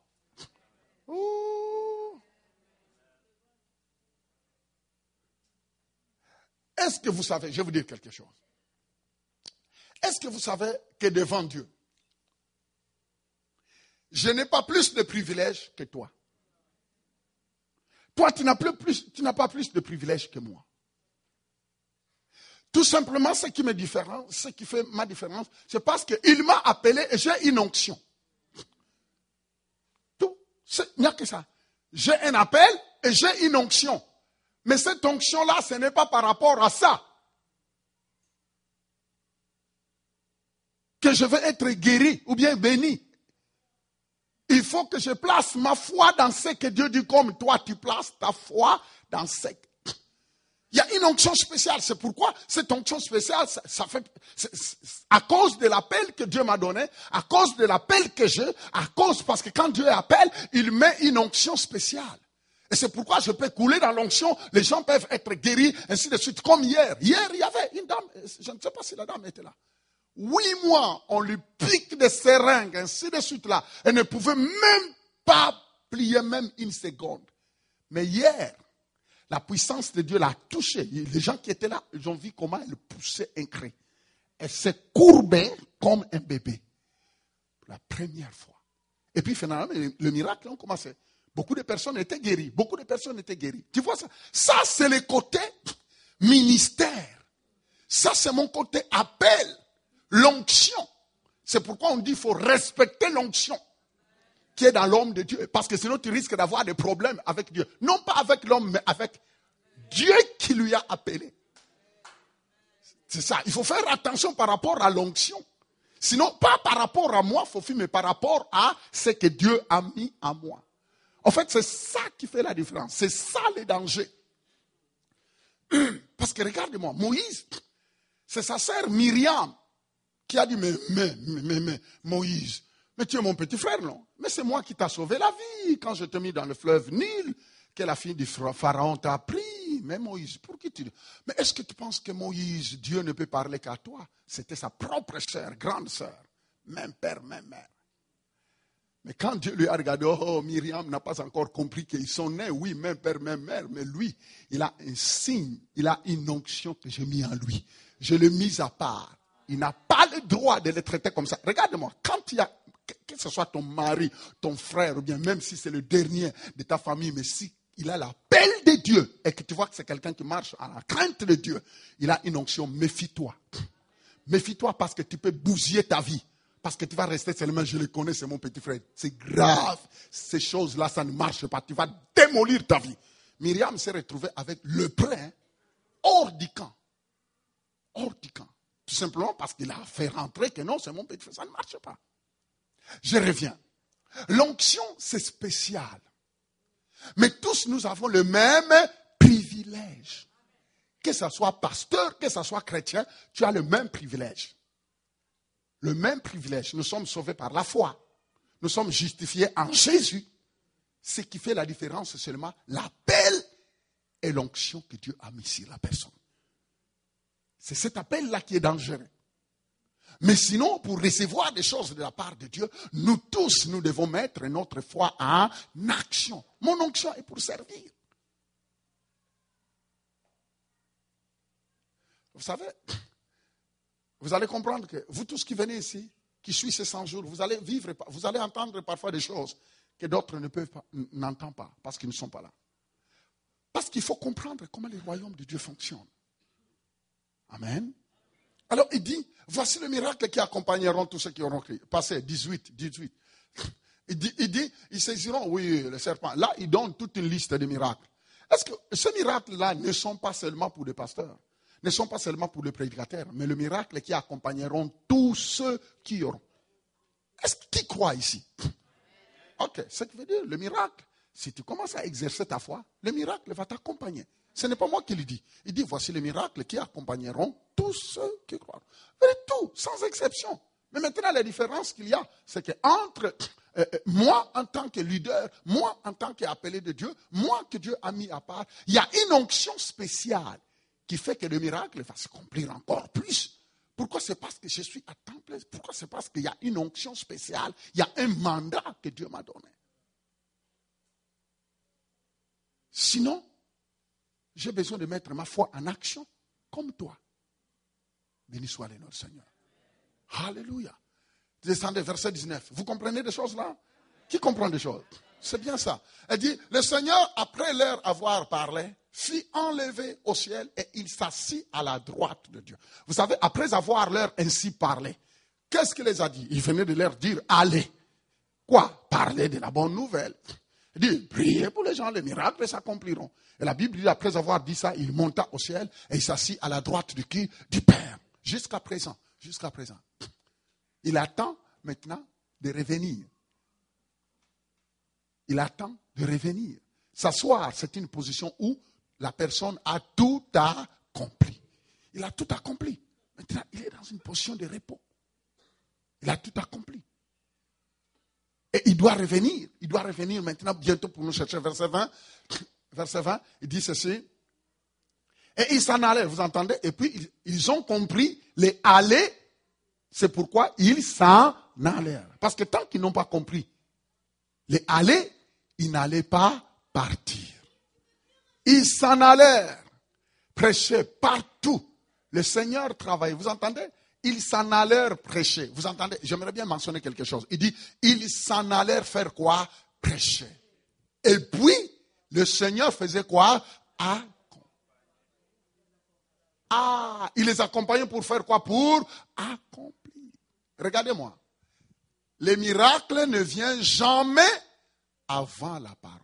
Oh. Est-ce que vous savez, je vais vous dire quelque chose. Est-ce que vous savez que devant Dieu, je n'ai pas plus de privilèges que toi? Toi, tu n'as pas plus de privilèges que moi. Tout simplement, ce qui fait ma différence, c'est parce qu'il m'a appelé et j'ai une onction. Tout. Il n'y a que ça. J'ai un appel et j'ai une onction. Mais cette onction-là, ce n'est pas par rapport à ça que je vais être guéri ou bien béni. Il faut que je place ma foi dans ce que Dieu dit, comme toi tu places ta foi dans ce. Il y a une onction spéciale. C'est pourquoi cette onction spéciale, ça fait à cause de l'appel que Dieu m'a donné, à cause de l'appel que j'ai, parce que quand Dieu appelle, il met une onction spéciale. Et c'est pourquoi je peux couler dans l'onction, les gens peuvent être guéris, ainsi de suite. Comme hier. Hier, il y avait une dame, je ne sais pas si la dame était là. 8 mois, on lui pique des seringues, ainsi de suite là. Elle ne pouvait même pas plier même une seconde. Mais hier, la puissance de Dieu l'a touchée. Les gens qui étaient là, ils ont vu comment elle poussait un cri. Elle s'est courbée comme un bébé. Pour la première fois. Et puis finalement, le miracle a commencé. Beaucoup de personnes étaient guéries. Tu vois ça? Ça, c'est le côté ministère. Ça, c'est mon côté appel. L'onction. C'est pourquoi on dit qu'il faut respecter l'onction qui est dans l'homme de Dieu. Parce que sinon tu risques d'avoir des problèmes avec Dieu. Non pas avec l'homme, mais avec Dieu qui lui a appelé. C'est ça. Il faut faire attention par rapport à l'onction. Sinon, pas par rapport à moi, Fofi, mais par rapport à ce que Dieu a mis en moi. En fait, c'est ça qui fait la différence. C'est ça le danger. Parce que regarde-moi, Moïse, c'est sa sœur Myriam qui a dit, mais Moïse, mais tu es mon petit frère, non? Mais c'est moi qui t'ai sauvé la vie quand je t'ai mis dans le fleuve Nil, que la fille du pharaon t'a pris. Mais Moïse, pour qui tu dis? Mais est-ce que tu penses que Moïse, Dieu ne peut parler qu'à toi? C'était sa propre sœur, grande sœur, même père, même mère. Mais quand Dieu lui a regardé, oh, Myriam n'a pas encore compris qu'ils sont nés, oui, même père, même mère, mais lui, il a un signe, il a une onction que j'ai mis en lui. Je l'ai mis à part. Il n'a pas le droit de les traiter comme ça. Regarde-moi, quand il y a, que ce soit ton mari, ton frère, ou bien même si c'est le dernier de ta famille, mais si il a l'appel de Dieu, et que tu vois que c'est quelqu'un qui marche à la crainte de Dieu, il a une onction, méfie-toi. Méfie-toi parce que tu peux bousiller ta vie. Parce que tu vas rester seulement, je le connais, c'est mon petit frère. C'est grave. Ces choses-là, ça ne marche pas. Tu vas démolir ta vie. Myriam s'est retrouvée avec le prêtre hors du camp. Hors du camp. Tout simplement parce qu'il a fait rentrer que non, c'est mon petit frère. Ça ne marche pas. Je reviens. L'onction, c'est spécial. Mais tous, nous avons le même privilège. Que ce soit pasteur, que ce soit chrétien, tu as le même privilège. Le même privilège. Nous sommes sauvés par la foi. Nous sommes justifiés en Jésus. Ce qui fait la différence, c'est seulement l'appel et l'onction que Dieu a mis sur la personne. C'est cet appel-là qui est dangereux. Mais sinon, pour recevoir des choses de la part de Dieu, nous tous, nous devons mettre notre foi en action. Mon onction est pour servir. Vous savez, vous allez comprendre que vous tous qui venez ici, qui suivent ces 100 jours, vous allez vivre, vous allez entendre parfois des choses que d'autres n'entendent pas parce qu'ils ne sont pas là. Parce qu'il faut comprendre comment le royaume de Dieu fonctionne. Amen. Alors il dit, voici le miracle qui accompagneront tous ceux qui auront crié. Passé 18. Il dit, ils saisiront, oui, le serpent. Là, il donne toute une liste de miracles. Est-ce que ces miracles-là ne sont pas seulement pour les pasteurs, ne sont pas seulement pour les prédicateurs, mais le miracle qui accompagneront tous ceux qui auront. Est-ce qui croit ici? Ok, ce qui veut dire, le miracle, si tu commences à exercer ta foi, le miracle va t'accompagner. Ce n'est pas moi qui le dis. Il dit, voici les miracles qui accompagneront tous ceux qui croient. Tout, sans exception. Mais maintenant, la différence qu'il y a, c'est qu'entre moi en tant que leader, moi en tant qu'appelé de Dieu, moi que Dieu a mis à part, il y a une onction spéciale qui fait que le miracle va s'accomplir encore plus. Pourquoi? C'est parce que je suis à temps plein. Pourquoi? C'est parce qu'il y a une onction spéciale. Il y a un mandat que Dieu m'a donné. Sinon, j'ai besoin de mettre ma foi en action comme toi. Béni soit le nom du Seigneur. Alléluia. Descendez, verset 19. Vous comprenez des choses là? Qui comprend des choses? C'est bien ça. Elle dit, le Seigneur, après leur avoir parlé, fit enlever au ciel et il s'assit à la droite de Dieu. Vous savez, après avoir leur ainsi parlé, qu'est-ce qu'il les a dit? Il venait de leur dire, allez. Quoi? Parler de la bonne nouvelle. Il dit, priez pour les gens, les miracles s'accompliront. Et la Bible dit, après avoir dit ça, il monta au ciel et il s'assit à la droite de qui? Du Père. Jusqu'à présent. Il attend maintenant de revenir. Il attend de revenir. S'asseoir, c'est une position où la personne a tout accompli. Il a tout accompli. Maintenant, il est dans une position de repos. Il a tout accompli. Et il doit revenir. Il doit revenir maintenant bientôt pour nous chercher. Verset 20. Verset 20, il dit ceci. Et ils s'en allaient, vous entendez? Et puis, ils ont compris les aller. C'est pourquoi ils s'en allèrent. Parce que tant qu'ils n'ont pas compris les aller, ils n'allaient pas partir. Ils s'en allèrent prêcher partout. Le Seigneur travaillait. Vous entendez? Ils s'en allèrent prêcher. Vous entendez? J'aimerais bien mentionner quelque chose. Il dit, ils s'en allèrent faire quoi? Prêcher. Et puis, le Seigneur faisait quoi? Il les accompagnait pour faire quoi? Pour accomplir. Regardez-moi. Le miracle ne vient jamais avant la parole.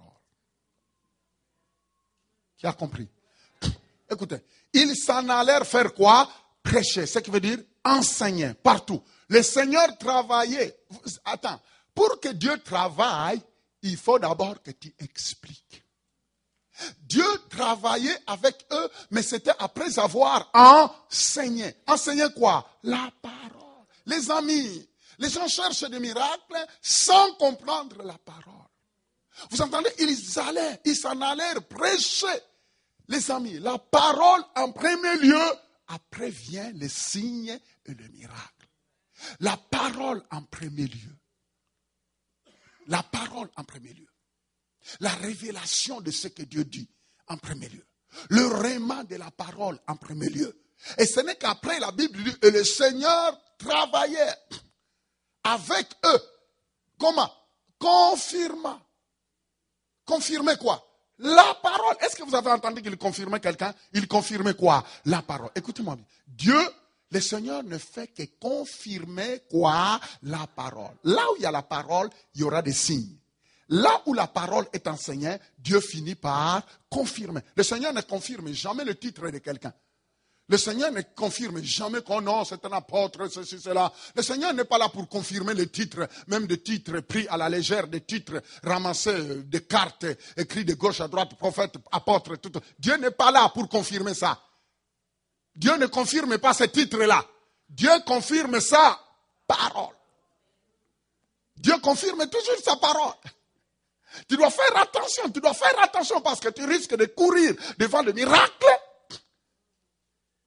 Qui a compris? Écoutez, ils s'en allèrent faire quoi? Prêcher. Ce qui veut dire enseigner partout. Le Seigneur travaillait. Attends, pour que Dieu travaille, il faut d'abord que tu expliques. Dieu travaillait avec eux, mais c'était après avoir enseigné. Enseigné quoi? La parole. Les amis, les gens cherchent des miracles sans comprendre la parole. Vous entendez? Ils s'en allèrent prêcher. Les amis, la parole en premier lieu, après vient les signes et le miracle. La parole en premier lieu. La parole en premier lieu. La révélation de ce que Dieu dit en premier lieu. Le rhéma de la parole en premier lieu. Et ce n'est qu'après la Bible dit, et le Seigneur travaillait avec eux. Comment? Confirmant. Confirmer quoi? La parole. Est-ce que vous avez entendu qu'il confirmait quelqu'un? Il confirmait quoi? La parole. Écoutez-moi bien. Dieu, le Seigneur ne fait que confirmer quoi? La parole. Là où il y a la parole, il y aura des signes. Là où la parole est enseignée, Dieu finit par confirmer. Le Seigneur ne confirme jamais le titre de quelqu'un. Le Seigneur ne confirme jamais qu'on non, c'est un apôtre, ceci, cela. Le Seigneur n'est pas là pour confirmer les titres, même des titres pris à la légère, des titres ramassés, des cartes écrites de gauche à droite, prophète, apôtre, tout. Dieu n'est pas là pour confirmer ça. Dieu ne confirme pas ces titres-là. Dieu confirme sa parole. Dieu confirme toujours sa parole. Tu dois faire attention parce que tu risques de courir devant le miracle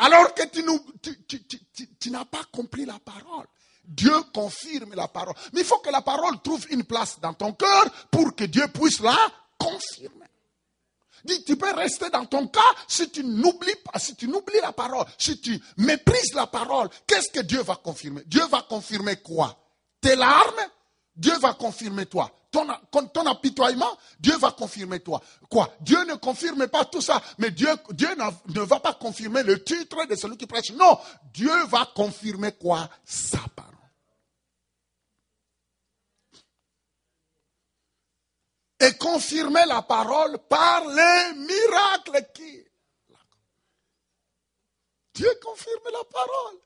Alors que tu n'as pas compris la parole. Dieu confirme la parole. Mais il faut que la parole trouve une place dans ton cœur pour que Dieu puisse la confirmer. Dis, tu peux rester dans ton cas si tu n'oublies pas, si tu n'oublies la parole, si tu méprises la parole. Qu'est-ce que Dieu va confirmer? Dieu va confirmer quoi? Tes larmes? Dieu va confirmer toi. Ton apitoiement, Dieu va confirmer toi. Quoi? Dieu ne confirme pas tout ça, mais Dieu ne va pas confirmer le titre de celui qui prêche. Non, Dieu va confirmer quoi? Sa parole. Et confirmer la parole par les miracles qui... Dieu confirme la parole.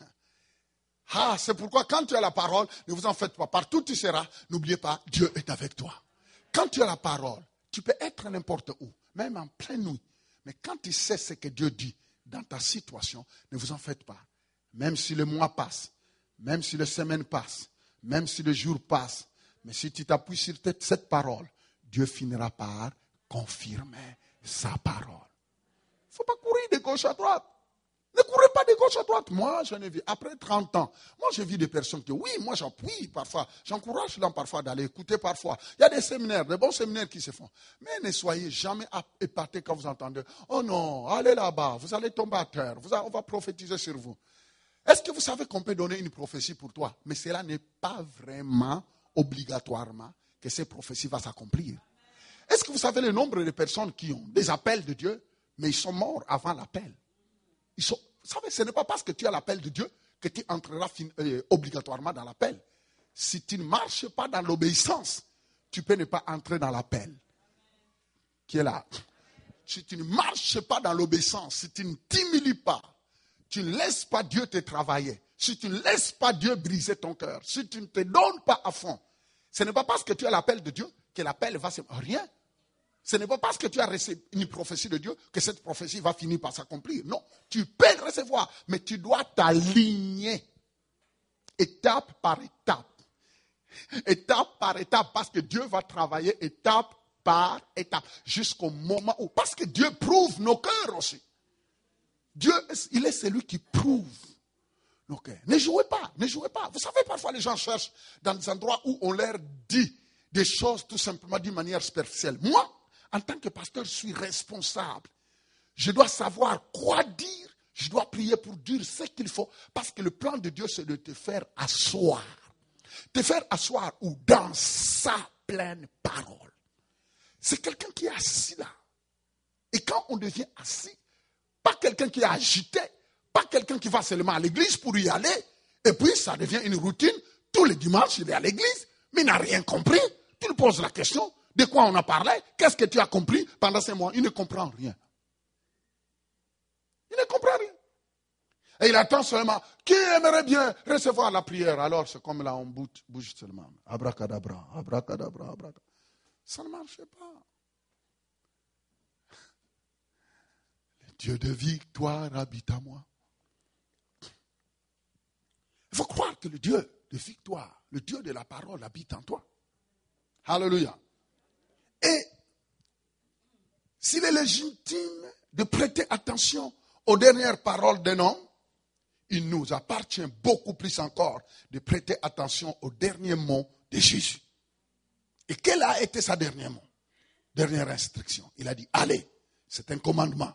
Ah, c'est pourquoi quand tu as la parole, ne vous en faites pas. Partout où tu seras, n'oubliez pas, Dieu est avec toi. Quand tu as la parole, tu peux être n'importe où, même en pleine nuit. Mais quand tu sais ce que Dieu dit dans ta situation, ne vous en faites pas. Même si le mois passe, même si les semaines passent, même si le jour passe, mais si tu t'appuies sur cette parole, Dieu finira par confirmer sa parole. Il ne faut pas courir de gauche à droite. Ne courez pas de gauche à droite. Moi, j'en ai vu. Après 30 ans, moi, j'ai vu des personnes qui, oui, moi, j'appuie parfois. J'encourage les gens parfois d'aller écouter parfois. Il y a des séminaires, des bons séminaires qui se font. Mais ne soyez jamais épatés quand vous entendez, oh non, allez là-bas, vous allez tomber à terre. On va prophétiser sur vous. Est-ce que vous savez qu'on peut donner une prophétie pour toi? Mais cela n'est pas vraiment obligatoirement que ces prophéties vont s'accomplir. Est-ce que vous savez le nombre de personnes qui ont des appels de Dieu, mais ils sont morts avant l'appel? Vous savez, ce n'est pas parce que tu as l'appel de Dieu que tu entreras obligatoirement dans l'appel. Si tu ne marches pas dans l'obéissance, tu peux ne pas entrer dans l'appel. Qui est là? Si tu ne marches pas dans l'obéissance, si tu ne t'humilies pas, tu ne laisses pas Dieu te travailler, si tu ne laisses pas Dieu briser ton cœur, si tu ne te donnes pas à fond, ce n'est pas parce que tu as l'appel de Dieu que l'appel va se... Rien. Ce n'est pas parce que tu as reçu une prophétie de Dieu que cette prophétie va finir par s'accomplir. Non, tu peux le recevoir, mais tu dois t'aligner étape par étape. Étape par étape, parce que Dieu va travailler étape par étape, jusqu'au moment où... Parce que Dieu prouve nos cœurs aussi. Dieu, il est celui qui prouve nos cœurs. Ne jouez pas, ne jouez pas. Vous savez, parfois les gens cherchent dans des endroits où on leur dit des choses tout simplement d'une manière superficielle. Moi, en tant que pasteur, je suis responsable. Je dois savoir quoi dire. Je dois prier pour dire ce qu'il faut. Parce que le plan de Dieu, c'est de te faire asseoir. Te faire asseoir ou dans sa pleine parole. C'est quelqu'un qui est assis là. Et quand on devient assis, pas quelqu'un qui est agité, pas quelqu'un qui va seulement à l'église pour y aller, et puis ça devient une routine. Tous les dimanches, il est à l'église, mais il n'a rien compris. Tu lui poses la question. De quoi on a parlé? Qu'est-ce que tu as compris pendant ces mois? Il ne comprend rien. Il ne comprend rien. Et il attend seulement. Qui aimerait bien recevoir la prière? Alors c'est comme là, on bouge seulement. Abracadabra, abracadabra, abracadabra. Ça ne marche pas. Le Dieu de victoire habite à moi. Il faut croire que le Dieu de victoire, le Dieu de la parole habite en toi. Alléluia. Et s'il est légitime de prêter attention aux dernières paroles d'un homme, il nous appartient beaucoup plus encore de prêter attention aux derniers mots de Jésus. Et quel a été sa dernière instruction? Il a dit, allez, c'est un commandement.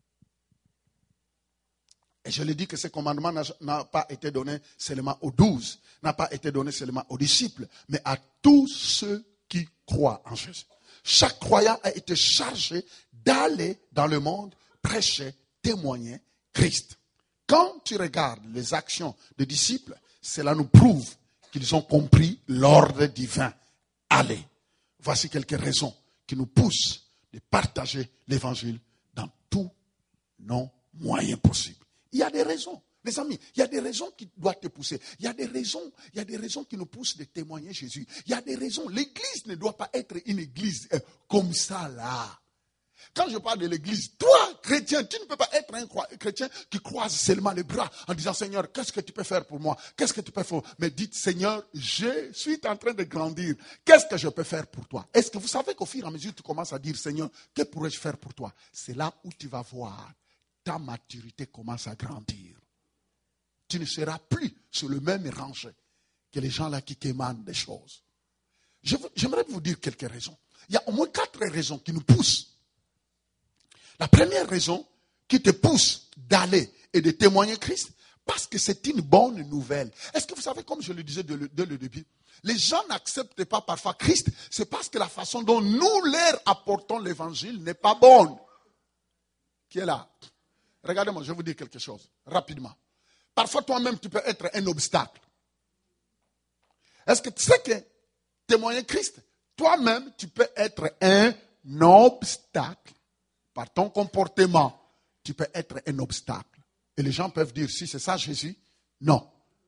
Et je l'ai dit que ce commandement n'a pas été donné seulement aux 12, n'a pas été donné seulement aux disciples, mais à tous ceux qui croient en Jésus. Chaque croyant a été chargé d'aller dans le monde, prêcher, témoigner Christ. Quand tu regardes les actions des disciples, cela nous prouve qu'ils ont compris l'ordre divin. Allez, voici quelques raisons qui nous poussent de partager l'évangile dans tous nos moyens possibles. Il y a des raisons. Les amis, il y a des raisons qui doivent te pousser. Il y a des raisons qui nous poussent de témoigner Jésus. Il y a des raisons. L'église ne doit pas être une église comme ça là. Quand je parle de l'église, toi, chrétien, tu ne peux pas être un chrétien qui croise seulement les bras en disant, Seigneur, qu'est-ce que tu peux faire pour moi? Qu'est-ce que tu peux faire? Mais dites, Seigneur, je suis en train de grandir. Qu'est-ce que je peux faire pour toi? Est-ce que vous savez qu'au fur et à mesure, tu commences à dire, Seigneur, que pourrais-je faire pour toi? C'est là où tu vas voir ta maturité commence à grandir. Tu ne seras plus sur le même rangé que les gens là qui commandent des choses. J'aimerais vous dire quelques raisons. Il y a au moins 4 raisons qui nous poussent. La première raison qui te pousse d'aller et de témoigner Christ, parce que c'est une bonne nouvelle. Est-ce que vous savez, comme je le disais dès le début, les gens n'acceptent pas parfois Christ, c'est parce que la façon dont nous leur apportons l'évangile n'est pas bonne. Qui est là? Regardez-moi, je vais vous dire quelque chose, rapidement. Parfois, toi-même, tu peux être un obstacle. Est-ce que tu sais que témoigner Christ, toi-même, tu peux être un obstacle. Par ton comportement, tu peux être un obstacle. Et les gens peuvent dire, si c'est ça Jésus, non.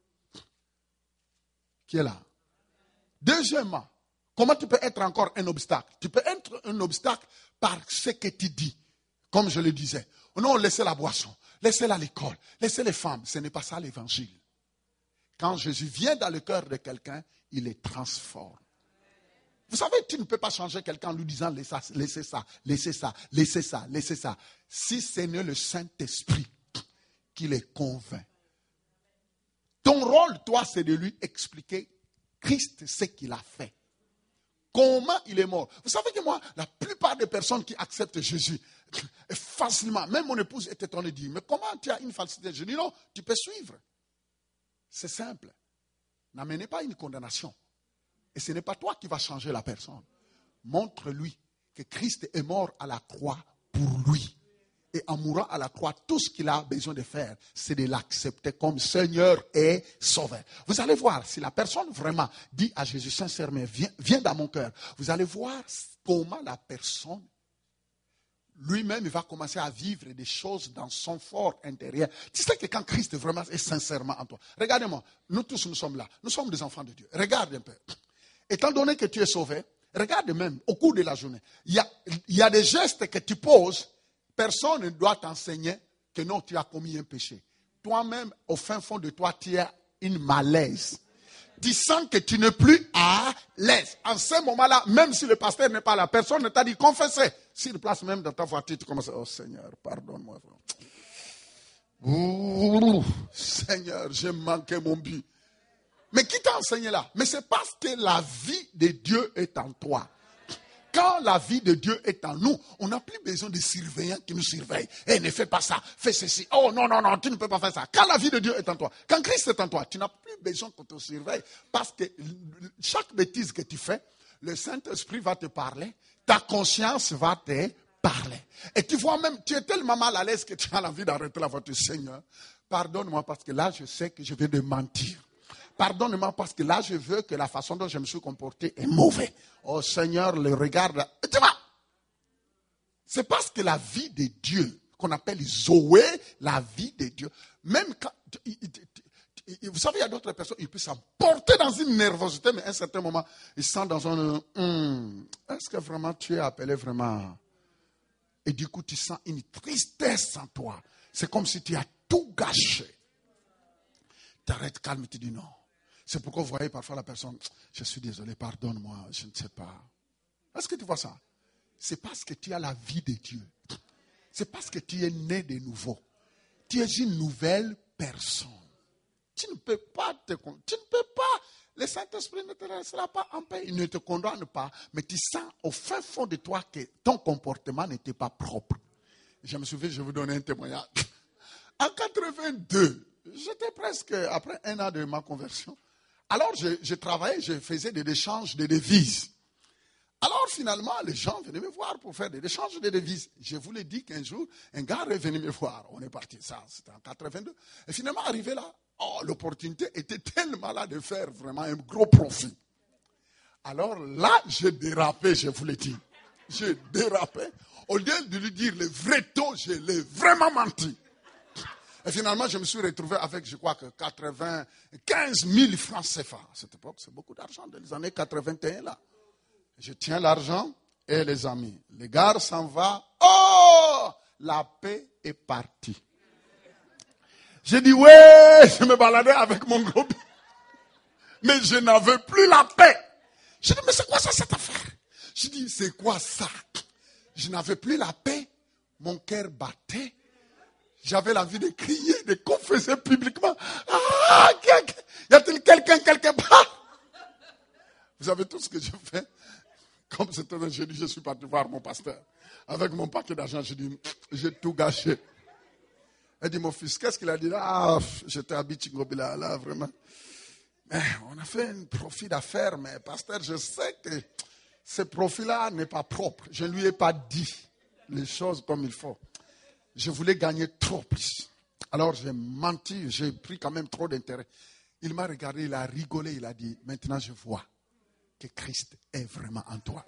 Qui est là? Deuxièmement, comment tu peux être encore un obstacle? Tu peux être un obstacle par ce que tu dis. Comme je le disais. Non, laissez la boisson, laissez-la à l'école, laissez les femmes. Ce n'est pas ça l'évangile. Quand Jésus vient dans le cœur de quelqu'un, il les transforme. Vous savez, tu ne peux pas changer quelqu'un en lui disant laissez ça, laissez ça, laissez ça, laissez ça. Si ce n'est le Saint-Esprit qui les convainc. Ton rôle, toi, c'est de lui expliquer Christ ce qu'il a fait. Comment il est mort. Vous savez que moi, la plupart des personnes qui acceptent Jésus, facilement, même mon épouse est étonnée, dit, mais comment tu as une falsité? Je dis non, tu peux suivre. C'est simple. N'amenez pas une condamnation. Et ce n'est pas toi qui vas changer la personne. Montre-lui que Christ est mort à la croix pour lui. Et en mourant à la croix, tout ce qu'il a besoin de faire, c'est de l'accepter comme Seigneur et Sauveur. Vous allez voir, si la personne vraiment dit à Jésus sincèrement, viens dans mon cœur, vous allez voir comment la personne, lui-même, il va commencer à vivre des choses dans son fort intérieur. Tu sais que quand Christ vraiment est sincèrement en toi, regardez-moi, nous tous nous sommes là, nous sommes des enfants de Dieu. Regarde un peu. Étant donné que tu es sauvé, regarde même au cours de la journée, il y a des gestes que tu poses. Personne ne doit t'enseigner que non, tu as commis un péché. Toi-même, au fin fond de toi, tu as une malaise. Tu sens que tu n'es plus à l'aise. En ce moment-là, même si le pasteur n'est pas là, personne ne t'a dit confesser. Sur place même dans ta voiture, tu commences, oh Seigneur, pardonne-moi. Ouh, Seigneur, j'ai manqué mon but. Mais qui t'a enseigné là? Mais c'est parce que la vie de Dieu est en toi. Quand la vie de Dieu est en nous, on n'a plus besoin de surveillants qui nous surveillent. Eh, ne fais pas ça, fais ceci. Oh non, non, non, tu ne peux pas faire ça. Quand la vie de Dieu est en toi, quand Christ est en toi, tu n'as plus besoin qu'on te surveille. Parce que chaque bêtise que tu fais, le Saint-Esprit va te parler, ta conscience va te parler. Et tu vois même, tu es tellement mal à l'aise que tu as envie d'arrêter la voiture. Seigneur, pardonne-moi parce que là, je sais que je viens de mentir. Pardonne-moi parce que là, je veux que la façon dont je me suis comporté est mauvaise. Oh Seigneur, le regarde. Tu vois, c'est parce que la vie de Dieu, qu'on appelle Zoé, la vie de Dieu, même quand, vous savez, il y a d'autres personnes, ils peuvent s'emporter dans une nervosité, mais à un certain moment, ils sentent dans un, est-ce que vraiment tu es appelé vraiment? Et du coup, tu sens une tristesse en toi. C'est comme si tu as tout gâché. Tu arrêtes calme et tu dis non. C'est pourquoi vous voyez parfois la personne, je suis désolé, pardonne-moi, je ne sais pas. Est-ce que tu vois ça? C'est parce que tu as la vie de Dieu. C'est parce que tu es né de nouveau. Tu es une nouvelle personne. Tu ne peux pas le Saint-Esprit ne te laissera pas en paix. Il ne te condamne pas, mais tu sens au fin fond de toi que ton comportement n'était pas propre. Je me souviens, je vais vous donner un témoignage. En 82, j'étais presque, après 1 an de ma conversion, alors je travaillais, je faisais des échanges de devises. Alors finalement, les gens venaient me voir pour faire des échanges de devises. Je vous l'ai dit qu'un jour, un gars est venu me voir. On est parti, ça, c'était en 82. Et finalement, arrivé là, l'opportunité était tellement là de faire vraiment un gros profit. Alors là, j'ai dérapé, je vous l'ai dit. J'ai dérapé. Au lieu de lui dire le vrai taux, je l'ai vraiment menti. Et finalement, je me suis retrouvé avec, je crois que 95 000 francs CFA. À cette époque, c'est beaucoup d'argent, dans les années 81 là. Je tiens l'argent et les amis. Le gars s'en va. Oh, la paix est partie. J'ai dit, ouais, je me baladais avec mon groupe. Mais je n'avais plus la paix. J'ai dit, mais c'est quoi ça, cette affaire? J'ai dit, c'est quoi ça? Je n'avais plus la paix. Mon cœur battait. J'avais l'envie de crier, de confesser publiquement. Ah, y a-t-il quelqu'un quelque part? Vous savez tout ce que je fais? Comme c'était un jeudi, je suis parti voir mon pasteur. Avec mon paquet d'argent, je dis, j'ai tout gâché. Elle dit, mon fils, qu'est-ce qu'il a dit? Ah, j'étais à Bichingobila, là, vraiment. Mais on a fait un profit d'affaires, mais pasteur, je sais que ce profit-là n'est pas propre. Je ne lui ai pas dit les choses comme il faut. Je voulais gagner trop plus. Alors j'ai menti, j'ai pris quand même trop d'intérêt. Il m'a regardé, il a rigolé, il a dit, maintenant je vois que Christ est vraiment en toi.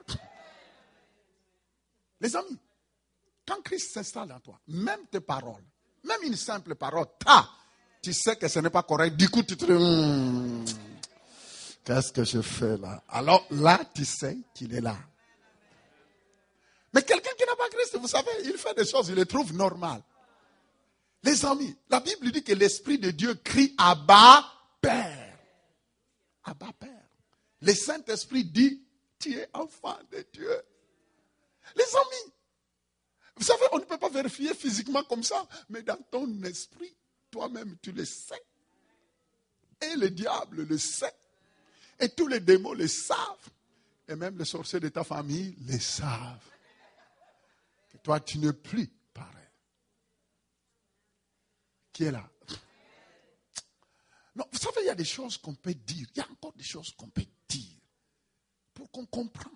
Les amis, quand Christ s'installe en toi, même tes paroles, même une simple parole, tu sais que ce n'est pas correct. Du coup, tu te dis, qu'est-ce que je fais là? Alors là, tu sais qu'il est là. Mais quelqu'un qui n'a pas Christ, vous savez, il fait des choses, il les trouve normales. Les amis, la Bible dit que l'Esprit de Dieu crie Abba, Père. Abba, Père. Le Saint-Esprit dit, tu es enfant de Dieu. Les amis, vous savez, on ne peut pas vérifier physiquement comme ça, mais dans ton esprit, toi-même, tu le sais. Et le diable le sait. Et tous les démons le savent. Et même les sorciers de ta famille le savent. Que toi, tu n'es plus pareil. Qui est là? Non, vous savez, il y a des choses qu'on peut dire. Il y a encore des choses qu'on peut dire. Pour qu'on comprenne.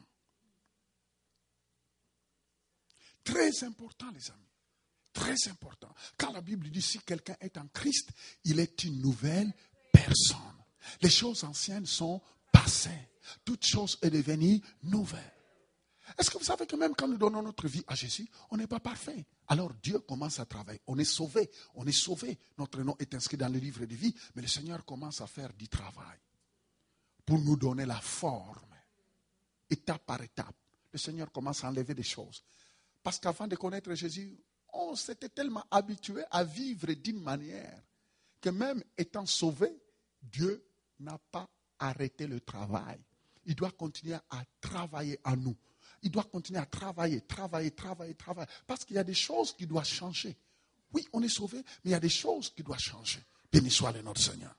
Très important, les amis. Très important. Quand la Bible dit si quelqu'un est en Christ, il est une nouvelle personne. Les choses anciennes sont passées. Toute chose est devenue nouvelle. Est-ce que vous savez que même quand nous donnons notre vie à Jésus, on n'est pas parfait. Alors Dieu commence à travailler. On est sauvé. On est sauvé. Notre nom est inscrit dans le livre de vie. Mais le Seigneur commence à faire du travail. Pour nous donner la forme. Étape par étape. Le Seigneur commence à enlever des choses. Parce qu'avant de connaître Jésus, on s'était tellement habitué à vivre d'une manière que même étant sauvé, Dieu n'a pas arrêté le travail. Il doit continuer à travailler en nous. Il doit continuer à travailler. Parce qu'il y a des choses qui doivent changer. Oui, on est sauvé, mais il y a des choses qui doivent changer. Béni soit le notre Seigneur.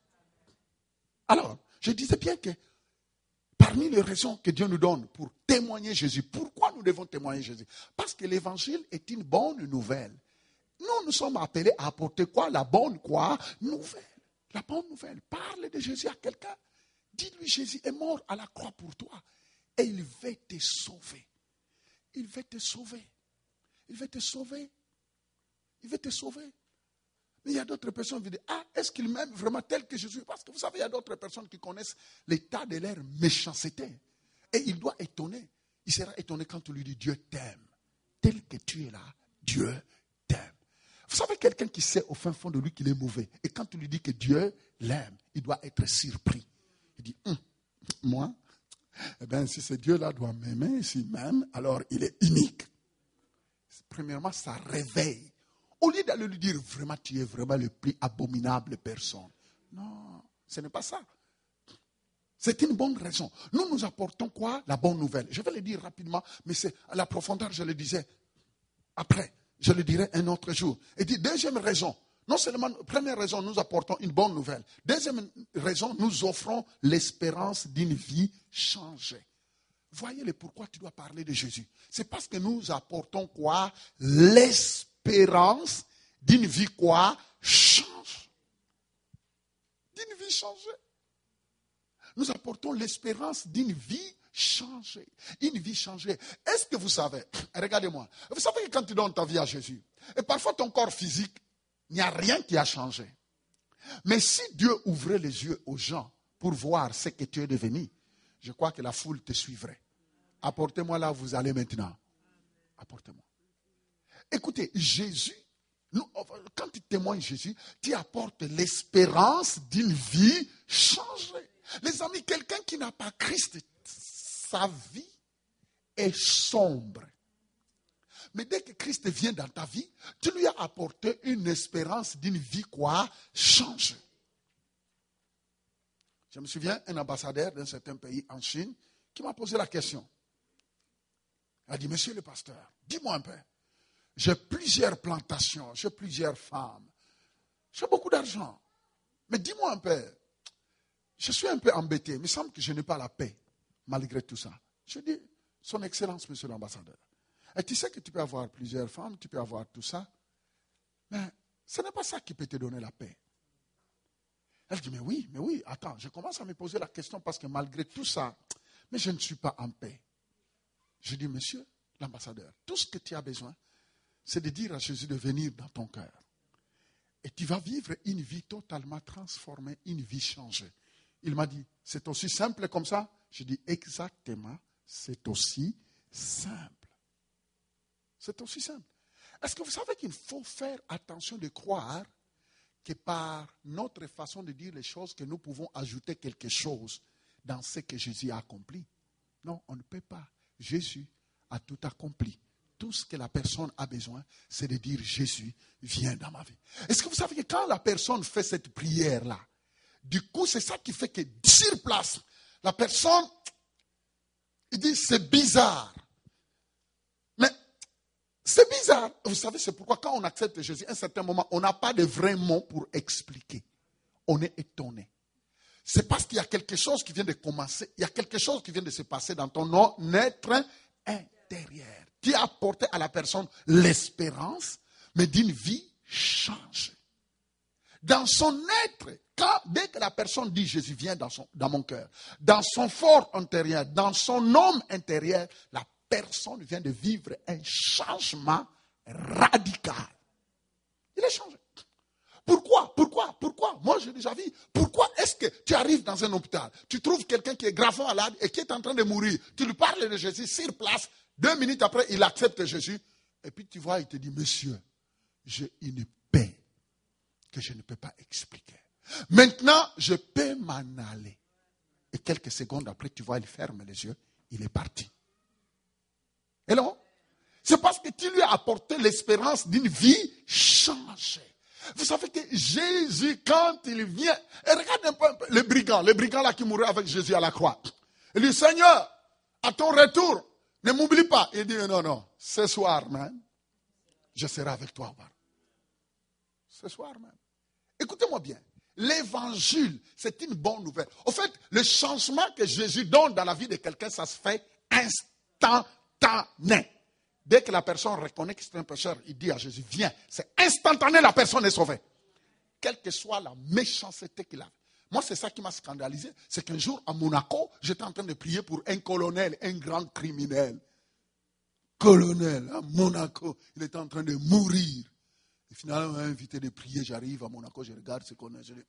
Alors, je disais bien que parmi les raisons que Dieu nous donne pour témoigner Jésus, pourquoi nous devons témoigner Jésus? Parce que l'évangile est une bonne nouvelle. Nous sommes appelés à apporter quoi? La bonne quoi? Nouvelle. La bonne nouvelle. Parle de Jésus à quelqu'un. Dis-lui, Jésus est mort à la croix pour toi. Et il veut te sauver. Il veut te sauver. Il veut te sauver. Il veut te sauver. Mais il y a d'autres personnes qui disent, est-ce qu'il m'aime vraiment tel que Jésus? Parce que vous savez, il y a d'autres personnes qui connaissent l'état de leur méchanceté. Et il doit étonner. Il sera étonné quand tu lui dis, Dieu t'aime. Tel que tu es là, Dieu t'aime. Vous savez, quelqu'un qui sait au fin fond de lui qu'il est mauvais. Et quand tu lui dis que Dieu l'aime, il doit être surpris. Il dit, moi, eh bien, si ce Dieu-là doit m'aimer, s'il m'aime, alors il est unique. Premièrement, ça réveille. Au lieu d'aller lui dire, vraiment, tu es vraiment le plus abominable personne. Non, ce n'est pas ça. C'est une bonne raison. Nous apportons quoi? La bonne nouvelle. Je vais le dire rapidement, mais c'est à la profondeur, je le disais après. Je le dirai un autre jour. Et dit, deuxième raison. Non seulement, première raison, nous apportons une bonne nouvelle. Deuxième raison, nous offrons l'espérance d'une vie changée. Voyez le pourquoi tu dois parler de Jésus. C'est parce que nous apportons quoi? L'espérance d'une vie quoi? Change. D'une vie changée. Nous apportons l'espérance d'une vie changée. Une vie changée. Est-ce que vous savez, regardez-moi, vous savez que quand tu donnes ta vie à Jésus, et parfois ton corps physique, il n'y a rien qui a changé. Mais si Dieu ouvrait les yeux aux gens pour voir ce que tu es devenu, je crois que la foule te suivrait. Apportez-moi là où vous allez maintenant. Apportez-moi. Écoutez, Jésus, quand tu témoignes Jésus, tu apportes l'espérance d'une vie changée. Les amis, quelqu'un qui n'a pas Christ, sa vie est sombre. Mais dès que Christ vient dans ta vie, tu lui as apporté une espérance d'une vie quoi? Changée. Je me souviens, un ambassadeur d'un certain pays en Chine qui m'a posé la question. Il a dit, monsieur le pasteur, dis-moi un peu. j'ai plusieurs plantations, j'ai plusieurs femmes, j'ai beaucoup d'argent. Mais dis-moi un peu, je suis un peu embêté. Il me semble que je n'ai pas la paix, malgré tout ça. Je dis, son Excellence, monsieur l'ambassadeur. Et tu sais que tu peux avoir plusieurs femmes, tu peux avoir tout ça. Mais ce n'est pas ça qui peut te donner la paix. Elle dit, mais oui, attends, je commence à me poser la question parce que malgré tout ça, mais je ne suis pas en paix. Je dis, monsieur l'ambassadeur, tout ce que tu as besoin, c'est de dire à Jésus de venir dans ton cœur. Et tu vas vivre une vie totalement transformée, une vie changée. Il m'a dit, c'est aussi simple comme ça? Je dis, exactement, c'est aussi simple. C'est aussi simple. Est-ce que vous savez qu'il faut faire attention de croire que par notre façon de dire les choses, que nous pouvons ajouter quelque chose dans ce que Jésus a accompli? Non, on ne peut pas. Jésus a tout accompli. Tout ce que la personne a besoin, c'est de dire Jésus, viens dans ma vie. Est-ce que vous savez que quand la personne fait cette prière-là, du coup, c'est ça qui fait que sur place, la personne, il dit, c'est bizarre. Mais c'est bizarre. Vous savez, c'est pourquoi quand on accepte Jésus, à un certain moment, on n'a pas de vrais mots pour expliquer. On est étonné. C'est parce qu'il y a quelque chose qui vient de commencer, il y a quelque chose qui vient de se passer dans ton être intérieur. Tu as apporté à la personne l'espérance, mais d'une vie changée. Dans son être, dès que la personne dit Jésus vient dans mon cœur, dans son fort intérieur, dans son homme intérieur, la personne vient de vivre un changement radical. Il est changé. Pourquoi? Moi, j'ai déjà vu. Pourquoi est-ce que tu arrives dans un hôpital, tu trouves quelqu'un qui est gravement malade et qui est en train de mourir, tu lui parles de Jésus sur place, 2 minutes après, il accepte Jésus, et puis tu vois, il te dit, monsieur, j'ai une paix que je ne peux pas expliquer. Maintenant, je peux m'en aller. Et quelques secondes après, tu vois, il ferme les yeux, il est parti. Et non, c'est parce que tu lui as apporté l'espérance d'une vie changée. Vous savez que Jésus, quand il vient, et regarde un peu les brigands là qui mouraient avec Jésus à la croix. Il dit, Seigneur, à ton retour, ne m'oublie pas. Il dit, non, ce soir même, je serai avec toi. Ce soir même. Écoutez-moi bien. L'évangile, c'est une bonne nouvelle. Au fait, le changement que Jésus donne dans la vie de quelqu'un, ça se fait instantané. Dès que la personne reconnaît que c'est un pécheur, il dit à Jésus, viens. C'est instantané, la personne est sauvée. Quelle que soit la méchanceté qu'il a. Moi, c'est ça qui m'a scandalisé. C'est qu'un jour, à Monaco, j'étais en train de prier pour un colonel, un grand criminel. Colonel, à Monaco, il était en train de mourir. Et finalement, on m'a invité de prier. J'arrive à Monaco, je regarde ce qu'on a. Je dis,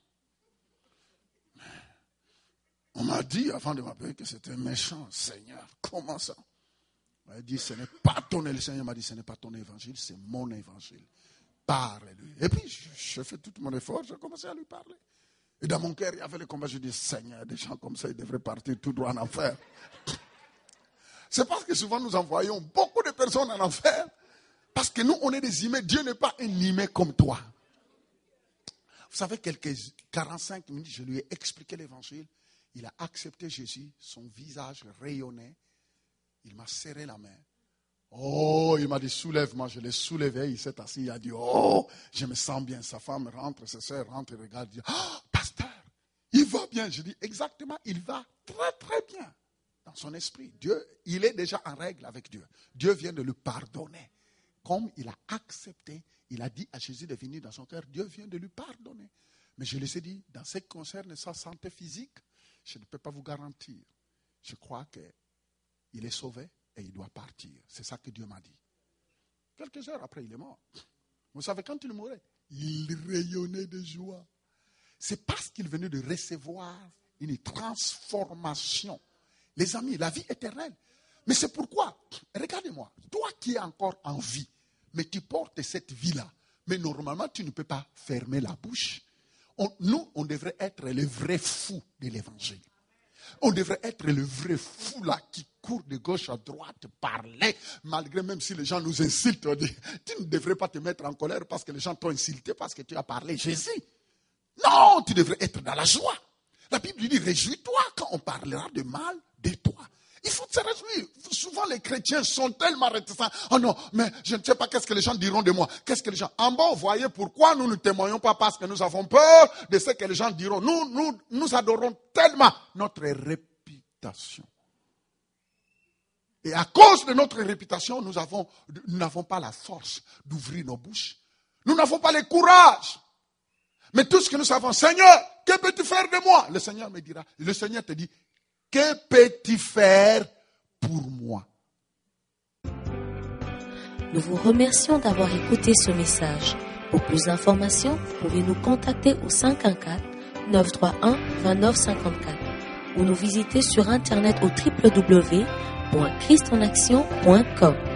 on m'a dit, avant de m'appeler, que c'était méchant. Seigneur, comment ça? Il m'a dit, ce n'est pas ton évangile. Le Seigneur m'a dit, ce n'est pas ton évangile, c'est mon évangile. Parle-lui. Et puis, je fais tout mon effort, j'ai commencé à lui parler. Et dans mon cœur, il y avait le combat. Je dis, Seigneur, des gens comme ça, ils devraient partir tout droit en enfer. C'est parce que souvent, nous envoyons beaucoup de personnes en enfer. Parce que nous, on est des humains. Dieu n'est pas un humain comme toi. Vous savez, quelques 45 minutes, je lui ai expliqué l'évangile. Il a accepté Jésus. Son visage rayonnait. Il m'a serré la main. Oh, il m'a dit, soulève-moi. Je l'ai soulevé. Il s'est assis. Il a dit, oh, je me sens bien. Sa femme rentre, sa soeur rentre et regarde. Il dit, oh, pasteur, il va bien. Je dis, exactement, il va très, très bien. Dans son esprit, Dieu, il est déjà en règle avec Dieu. Dieu vient de lui pardonner. Comme il a accepté, il a dit à Jésus de venir dans son cœur, Dieu vient de lui pardonner. Mais je lui ai dit, dans ce qui concerne sa santé physique, je ne peux pas vous garantir. Je crois qu'il est sauvé et il doit partir. C'est ça que Dieu m'a dit. Quelques heures après, il est mort. Vous savez, quand il mourait, il rayonnait de joie. C'est parce qu'il venait de recevoir une transformation. Les amis, la vie éternelle. Mais c'est pourquoi, regardez-moi, toi qui es encore en vie, mais tu portes cette vie-là, mais normalement, tu ne peux pas fermer la bouche. Nous, on devrait être les vrais fous de l'évangile. On devrait être le vrai fou là qui court de gauche à droite, parler, malgré même si les gens nous insultent. On dit, tu ne devrais pas te mettre en colère parce que les gens t'ont insulté, parce que tu as parlé Jésus. Non, tu devrais être dans la joie. La Bible dit, réjouis-toi quand on parlera de mal de toi. Il faut se réjouir. Souvent, les chrétiens sont tellement réticents. Oh non, mais je ne sais pas qu'est-ce que les gens diront de moi. Qu'est-ce que les gens... En bas, vous voyez pourquoi nous ne témoignons pas, parce que nous avons peur de ce que les gens diront. Nous adorons tellement notre réputation. Et à cause de notre réputation, nous n'avons pas la force d'ouvrir nos bouches. Nous n'avons pas le courage. Mais tout ce que nous savons, Seigneur, que peux-tu faire de moi? Le Seigneur me dira, le Seigneur te dit, que peux-tu faire pour moi? Nous vous remercions d'avoir écouté ce message. Pour plus d'informations, vous pouvez nous contacter au 514-931-2954 ou nous visiter sur internet au www.christenaction.com.